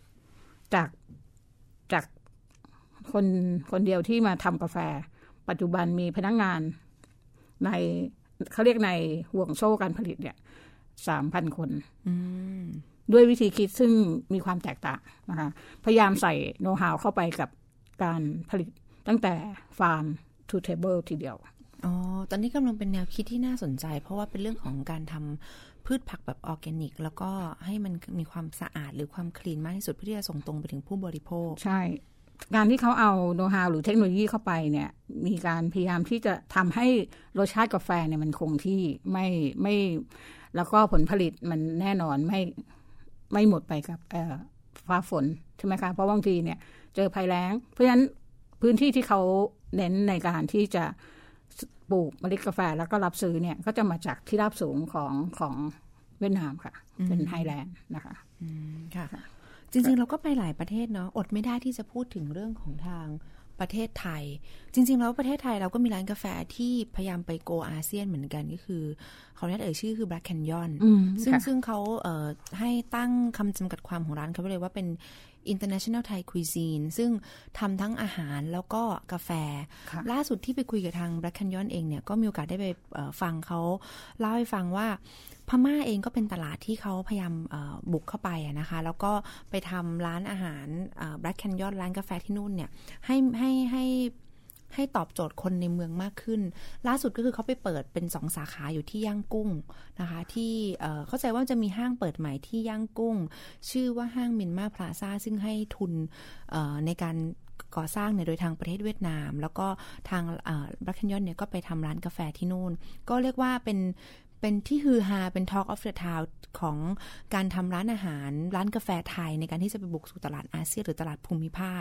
Speaker 2: จากคนเดียวที่มาทำกาแฟปัจจุบันมีพนักงานในเขาเรียกในห่วงโซ่การผลิตเนี่ย 3,000 คนด้วยวิธีคิดซึ่งมีความแตกต่างนะคะพยายามใส่โน้ตฮาวเข้าไปกับการผลิตตั้งแต่ฟาร์มทูเทเบิลทีเดียว
Speaker 3: ตอนนี้กำลังเป็นแนวคิดที่น่าสนใจเพราะว่าเป็นเรื่องของการทำพืชผักแบบออร์แกนิกแล้วก็ให้มันมีความสะอาดหรือความคลีนมากที่สุดเพื่อที่จะส่งตรงไปถึงผู้บริโภค
Speaker 2: ใช่การที่เขาเอาโน้ตฮาวหรือเทคโนโลยีเข้าไปเนี่ยมีการพยายามที่จะทำให้รสชาติกาแฟเนี่ยมันคงที่ไม่แล้วก็ผลผลิตมันแน่นอนไม่หมดไปกับฟ้าฝนใช่ไหมคะเพราะบางทีเนี่ยเจอภัยแล้งเพราะฉะนั้นพื้นที่ที่เขาเน้นในการที่จะปลูกเมล็ดกาแฟแล้วก็รับซื้อเนี่ยก็จะมาจากที่ราบสูงของเวียดนามค่ะเป็นไฮแลนด์นะคะ
Speaker 3: ค่ะจริงๆเราก็ไปหลายประเทศเนาะอดไม่ได้ที่จะพูดถึงเรื่องของทางประเทศไทยจริงๆแล้วประเทศไทยเราก็มีร้านกาแฟที่พยายามไปโกอาเซียนเหมือนกันก็คือเขาเนี่ยชื่อคือ Black Canyon ซึ่งเขาให้ตั้งคำจำกัดความของร้านเขาเลยว่าเป็น International Thai Cuisine ซึ่งทำทั้งอาหารแล้วก็กาแฟล่าสุดที่ไปคุยกับทาง Black Canyon เองเนี่ยก็มีโอกาสได้ไปฟังเขาเล่าให้ฟังว่าพม่าเองก็เป็นตลาดที่เขาพยายามบุกเข้าไปนะคะแล้วก็ไปทำร้านอาหารBlack Canyon ร้านกาแฟที่นู่นเนี่ยให้ตอบโจทย์คนในเมืองมากขึ้นล่าสุดก็คือเขาไปเปิดเป็น2 สาขาอยู่ที่ย่างกุ้งนะคะที่เข้าใจว่าจะมีห้างเปิดใหม่ที่ย่างกุ้งชื่อว่าห้างมินมาพลาซ่าซึ่งให้ทุนในการก่อสร้างเนี่ยโดยทางประเทศเวียดนามแล้วก็ทางBlack Canyonเนี่ยก็ไปทำร้านกาแฟที่นู่นก็เรียกว่าเป็นที่ฮือฮาเป็น Talk of the Town ของการทำร้านอาหารร้านกาแฟไทยในการที่จะไปบุกสู่ตลาดอาเซียนหรือตลาดภูมิภาค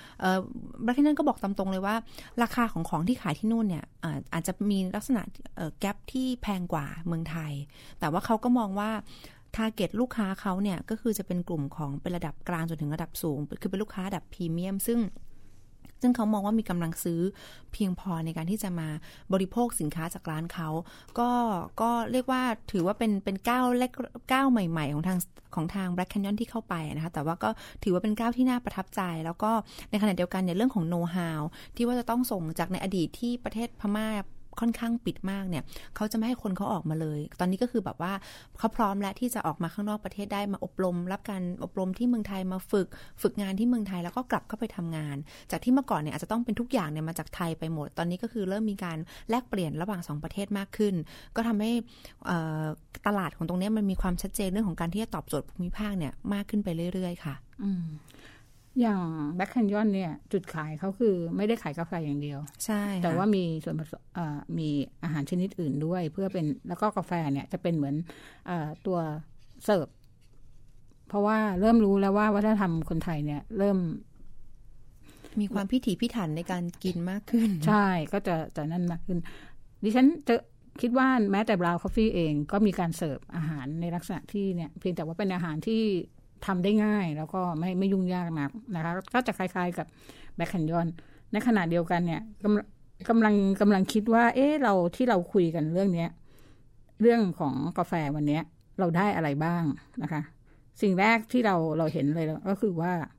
Speaker 3: Black Canyon ก็บอกตามตรงเลยว่าราคาของที่ขายที่นู่นเนี่ยอาจจะมีลักษณะแกปที่แพงกว่าเมืองไทยแต่ว่าเขาก็มองว่าทาร์เก็ตลูกค้าเขาเนี่ยก็คือจะเป็นกลุ่มของเป็นระดับกลางจนถึงระดับสูงคือเป็นลูกค้าระดับพรีเมียมซึ่งเขามองว่ามีกำลังซื้อเพียงพอในการที่จะมาบริโภคสินค้าจากร้านเขาก็เรียกว่าถือว่าเป็นก้าวใหม่ๆของทาง Black Canyon ที่เข้าไปนะคะแต่ว่าก็ถือว่าเป็นก้าวที่น่าประทับใจแล้วก็ในขณะเดียวกันเนี่ยเรื่องของโน้ตฮาวที่ว่าจะต้องส่งจากในอดีตที่ประเทศพม่าค่อนข้างปิดมากเนี่ยเขาจะไม่ให้คนเขาออกมาเลยตอนนี้ก็คือแบบว่าเขาพร้อมแล้วที่จะออกมาข้างนอกประเทศได้มาอบรมรับการอบรมที่เมืองไทยมาฝึกงานที่เมืองไทยแล้วก็กลับเข้าไปทำงานจากที่เมื่อก่อนเนี่ยอาจจะต้องเป็นทุกอย่างเนี่ยมาจากไทยไปหมดตอนนี้ก็คือเริ่มมีการแลกเปลี่ยนระหว่าง2ประเทศมากขึ้นก็ทำให้ตลาดของตรงนี้มันมีความชัดเจนเรื่องของการที่จะตอบโจทย์ภูมิภาคเนี่ยมากขึ้นไปเรื่อยๆค่ะ
Speaker 2: อย่าง Black Canyon เนี่ยจุดขายเขาคือไม่ได้ขายกาแฟอย่างเดียว
Speaker 3: ใช่
Speaker 2: แต่ว่ามีส่วนผสมมีอาหารชนิดอื่นด้วยเพื่อเป็นแล้วก็กาแฟเนี่ยจะเป็นเหมือนตัวเสิร์ฟเพราะว่าเริ่มรู้แล้วว่าวัฒนธรรมคนไทยเนี่ยเริ่ม
Speaker 3: มีความพิถีพิถันในการกินมากขึ้น
Speaker 2: ใช่ก็จะนั่นมากขึ้นดิฉันจะคิดว่าแม้แต่บราวน์คอฟฟี่เองก็มีการเสิร์ฟอาหารในลักษณะที่เนี่ยเพียงแต่ว่าเป็นอาหารที่ทำได้ง่ายแล้วก็ไม่ยุ่งยากนักนะคะก็จะคล้ายๆกับ Black Canyon ในขณะเดียวกันเนี่ยกำลังคิดว่าเราที่เราคุยกันเรื่องนี้เรื่องของกาแฟวันนี้เราได้อะไรบ้างนะคะสิ่งแรกที่เราเห็นเลยก็คือว่า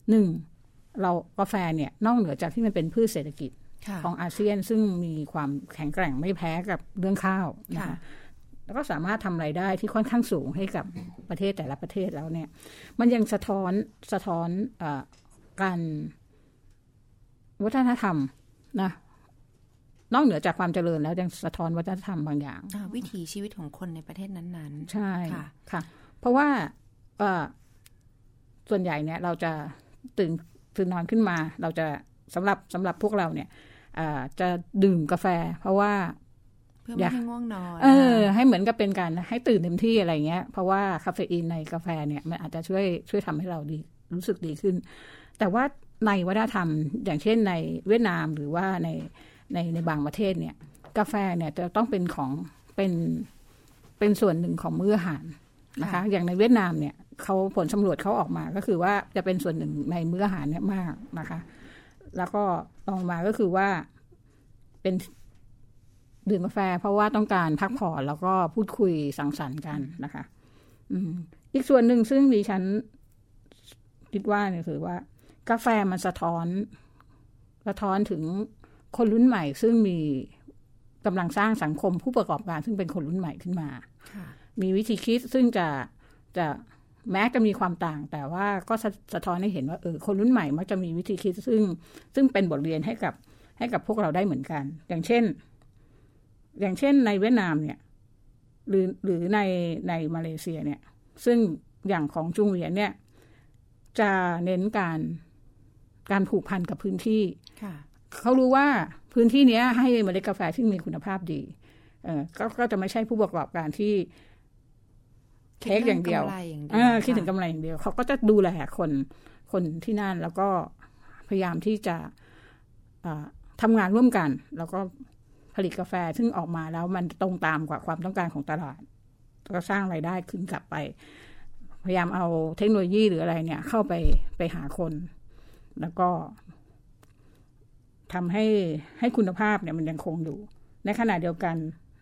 Speaker 2: 1เรากาแฟเนี่ยนอกเหนือจากที่มันเป็นพืชเศรษฐกิจของอาเซียนซึ่งมีความแข็งแกร่งไม่แพ้กับเรื่องข้าวนะคะแล้วก็สามารถทำรายได้ที่ค่อนข้างสูงให้กับประเทศแต่ละประเทศแล้วเนี่ยมันยังสะท้อนการวัฒนธรรมนะนอกเหนือจากความเจริญแล้วยังสะท้อนวัฒนธรรมบางอย่าง
Speaker 3: วิถีชีวิตของคนในประเทศนั้น
Speaker 2: ๆใช่ค่ะเพราะว่าส่วนใหญ่เนี่ยเราจะตื่นนอนขึ้นมาเราจะสำหรับพวกเราเนี่ยจะดื่มกาแฟเพราะว่า
Speaker 3: เพื่อไม่ให้ง่วงนอน
Speaker 2: ให้เหมือนกับเป็นการให้ตื่นเต็มที่อะไรเงี้ยเพราะว่าคาเฟอีนในกาแฟเนี่ยมันอาจจะช่วยทำให้เราดีรู้สึกดีขึ้นแต่ว่าในวัฒนธรรมอย่างเช่นในเวียดนามหรือว่าในบางประเทศเนี่ยกาแฟเนี่ยจะต้องเป็นของเป็นส่วนหนึ่งของมื้ออาหารนะคะอย่างในเวียดนามเนี่ยเขาผลสำรวจเขาออกมาก็คือว่าจะเป็นส่วนหนึ่งในมื้ออาหารเนี่ยมากนะคะแล้วก็ต่อมาก็คือว่าเป็นดื่มกาแฟเพราะว่าต้องการพักผ่อนแล้วก็พูดคุยสังสรรค์กันนะคะอีกส่วนหนึ่งซึ่งดิฉันคิดว่าเนี่ยคือว่ากาแฟมันสะท้อนถึงคนรุ่นใหม่ซึ่งมีกำลังสร้างสังคมผู้ประกอบการซึ่งเป็นคนรุ่นใหม่ขึ้นมามีวิธีคิดซึ่งจะแม้จะมีความต่างแต่ว่าก็สะท้อนให้เห็นว่าคนรุ่นใหม่มักจะมีวิธีคิดซึ่งเป็นบทเรียนให้กับพวกเราได้เหมือนกันอย่างเช่นในเวียดนามเนี่ยหรือในมาเลเซียเนี่ยซึ่งอย่างของจุงเวียนเนี่ยจะเน้นการผูกพันกับพื้นที่เขารู้ว่าพื้นที่นี้ให้เมล็ดกาแฟที่มีคุณภาพดีก็จะไม่ใช่ผู้ประกอบการที่เค้กอย่างเดียวคิดถึงกำไรอย่างเดียวเขาก็จะดูแลคนที่นั่นแล้วก็พยายามที่จะทำงานร่วมกันแล้วก็ผลิตกาแฟซึ่งออกมาแล้วมันตรงตามกับความต้องการของตลาดก็สร้างรายได้ขึ้นกลับไปพยายามเอาเทคโนโลยีหรืออะไรเนี่ยเข้าไปหาคนแล้วก็ทำให้คุณภาพเนี่ยมันยังคงอยู่ในขณะเดียวกัน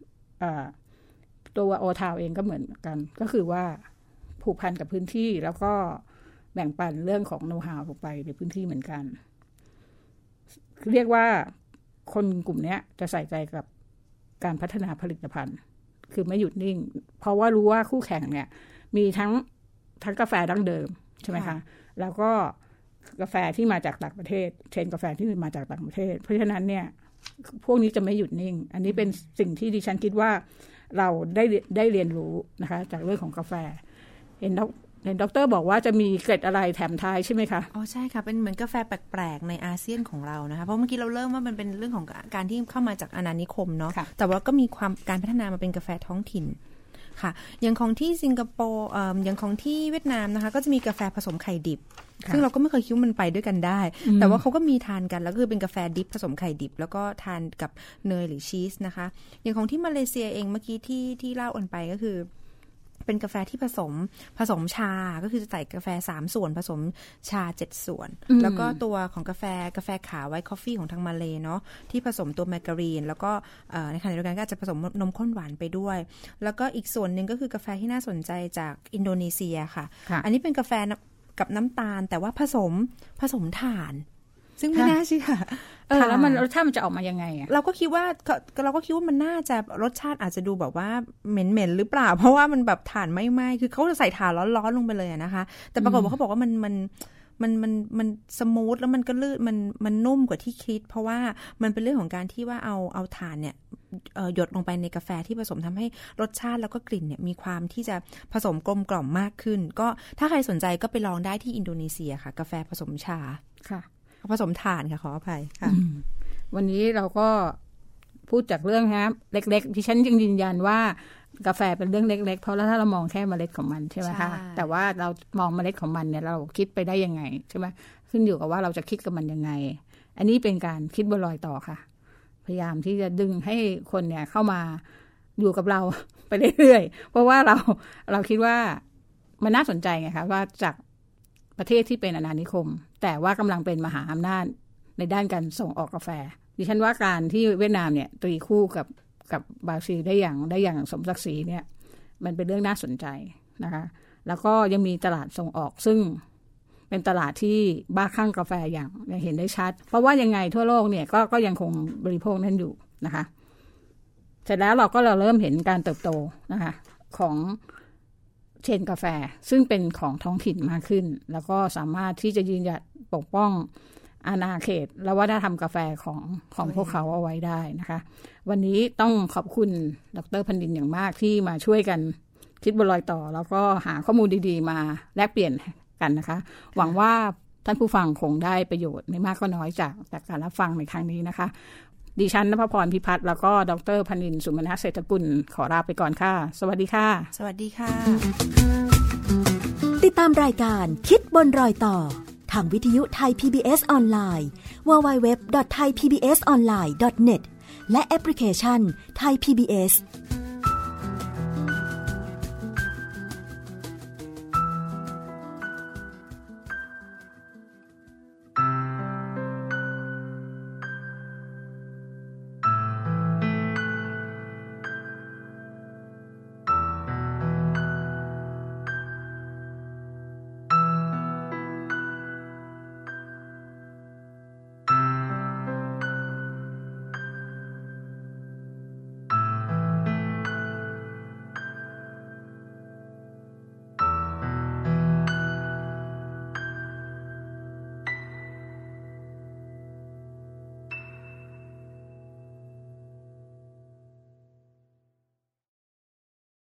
Speaker 2: ตัวโอทาวเองก็เหมือนกันก็คือว่าผูกพันกับพื้นที่แล้วก็แบ่งปันเรื่องของโน้ตฮาวลงไปในพื้นที่เหมือนกันเรียกว่าคนกลุ่มนี้จะใส่ใจกับการพัฒนาผลิตภัณฑ์คือไม่หยุดนิ่งเพราะว่ารู้ว่าคู่แข่งเนี่ยมีทั้งกาแฟดั้งเดิมใช่ไหมคะแล้วก็กาแฟที่มาจากต่างประเทศเชนกาแฟที่มาจากต่างประเทศเพราะฉะนั้นเนี่ยพวกนี้จะไม่หยุดนิ่งอันนี้เป็นสิ่งที่ดิฉันคิดว่าเราได้เรียนรู้นะคะจากเรื่องของกาแฟเห็นด็อกเตอร์บอกว่าจะมีเกร็ดอะไรแถมท้ายใช่ไหมคะ
Speaker 3: อ๋อใช่ค่ะเป็นเหมือนกาแฟแปลกๆในอาเซียนของเรานะคะเพราะเมื่อกี้เราเริ่มว่ามันเป็นเรื่องของการที่เข้ามาจากอาณานิคมเนาะแต่ว่าก็มีการพัฒนามาเป็นกาแฟท้องถิ่นค่ะอย่างของที่สิงคโปร์อย่างของที่เวียดนามนะคะก็จะมีกาแฟผสมไข่ดิบซึ่งเราก็ไม่เคยคิดว่ามันไปด้วยกันได้แต่ว่าเขาก็มีทานกันแล้วก็คือเป็นกาแฟดิบผสมไข่ดิบแล้วก็ทานกับเนยหรือชีสนะคะอย่างของที่มาเลเซียเองเมื่อกี้ที่เล่าอันไปก็คือเป็นกาแฟที่ผสมชาก็คือจะใส่กาแฟ3ส่วนผสมชา7ส่วนแล้วก็ตัวของกาแฟขาวไวท์คอฟฟี่ของทางมาเลเนาะที่ผสมตัวแมการีนแล้วก็ในขณะเดียวกันก็อาจจะผสมนมข้นหวานไปด้วยแล้วก็อีกส่วนนึงก็คือกาแฟที่น่าสนใจจากอินโดนีเซียค่ะอันนี้เป็นกาแฟกับน้ำตาลแต่ว่าผสมถ่านซึ่งไม่น่าเชื่อ
Speaker 2: แล้วมันรสชาติมันจะออกมายังไง
Speaker 3: เราก็คิดว่ามันน่าจะรสชาติอาจจะดูแบบว่าเหม็นหรือเปล่าเพราะว่ามันแบบถ่านไหม้คือเขาจะใส่ถ่านร้อนๆลงไปเลยนะคะแต่ปรากฏว่าเขาบอกว่ามันสมูทแล้วมันก็ลื่นมันนุ่มกว่าที่คิดเพราะว่ามันเป็นเรื่องของการที่ว่าเอาถ่านเนี่ยหยดลงไปในกาแฟที่ผสมทำให้รสชาติแล้วก็กลิ่นเนี่ยมีความที่จะผสมกลมกล่อมมากขึ้นก็ถ้าใครสนใจก็ไปลองได้ที่อินโดนีเซียค่ะกาแฟผสมชา
Speaker 2: ค่ะ
Speaker 3: ผสมถ่านค่ะขออภัยค่ะ
Speaker 2: วันนี้เราก็พูดจากเรื่องครับเล็กๆที่ฉันยังยืนยันว่ากาแฟเป็นเรื่องเล็กๆเพราะถ้าเรามองแค่เมล็ดของมันใช่ไหมคะแต่ว่าเรามองเมล็ดของมันเนี่ยเราคิดไปได้ยังไงใช่ไหมขึ้นอยู่กับว่าเราจะคิดกับมันยังไงอันนี้เป็นการคิดบนรอยต่อค่ะพยายามที่จะดึงให้คนเนี่ยเข้ามาอยู่กับเราไปเรื่อยๆเพราะว่าเราคิดว่ามันน่าสนใจไงคะว่าจากประเทศที่เป็นอาณานิคมแต่ว่ากำลังเป็นมหาอำนาจในด้านการส่งออกกาแฟดิฉันว่าการที่เวียดนามเนี่ยตีคู่กับบราซิลได้อย่างสมศักดิ์ศรีเนี่ยมันเป็นเรื่องน่าสนใจนะคะแล้วก็ยังมีตลาดส่งออกซึ่งเป็นตลาดที่บ้าคลั่งกาแฟอย่างเห็นได้ชัดเพราะว่ายังไงทั่วโลกเนี่ยก็ยังคงบริโภคนั่นอยู่นะคะเสร็จแล้วเราเริ่มเห็นการเติบโตนะคะของเชนกาแฟซึ่งเป็นของท้องถิ่นมากขึ้นแล้วก็สามารถที่จะยืนหยัดปกป้องอาณาเขตและวัฒนธรรมกาแฟของพวกเขาเอาไว้ได้นะคะวันนี้ต้องขอบคุณดร.พันดินอย่างมากที่มาช่วยกันคิดบนรอยต่อแล้วก็หาข้อมูลดีๆมาแลกเปลี่ยนกันนะคะหวังว่าท่านผู้ฟังคงได้ประโยชน์ไม่มากก็น้อยจากการรับฟังในครั้งนี้นะคะดิฉันณภพรพิพัฒน์แล้วก็ดร.พันดินสุมนเศรษฐกุลขอลาไปก่อนค่ะสวัสดีค่ะ
Speaker 3: สวัสดีค่ะ
Speaker 1: ติดตามรายการคิดบนรอยต่อทางวิทยุไทย PBS ออนไลน์ www.thaipbsonline.net และแอปพลิเคชัน Thai PBS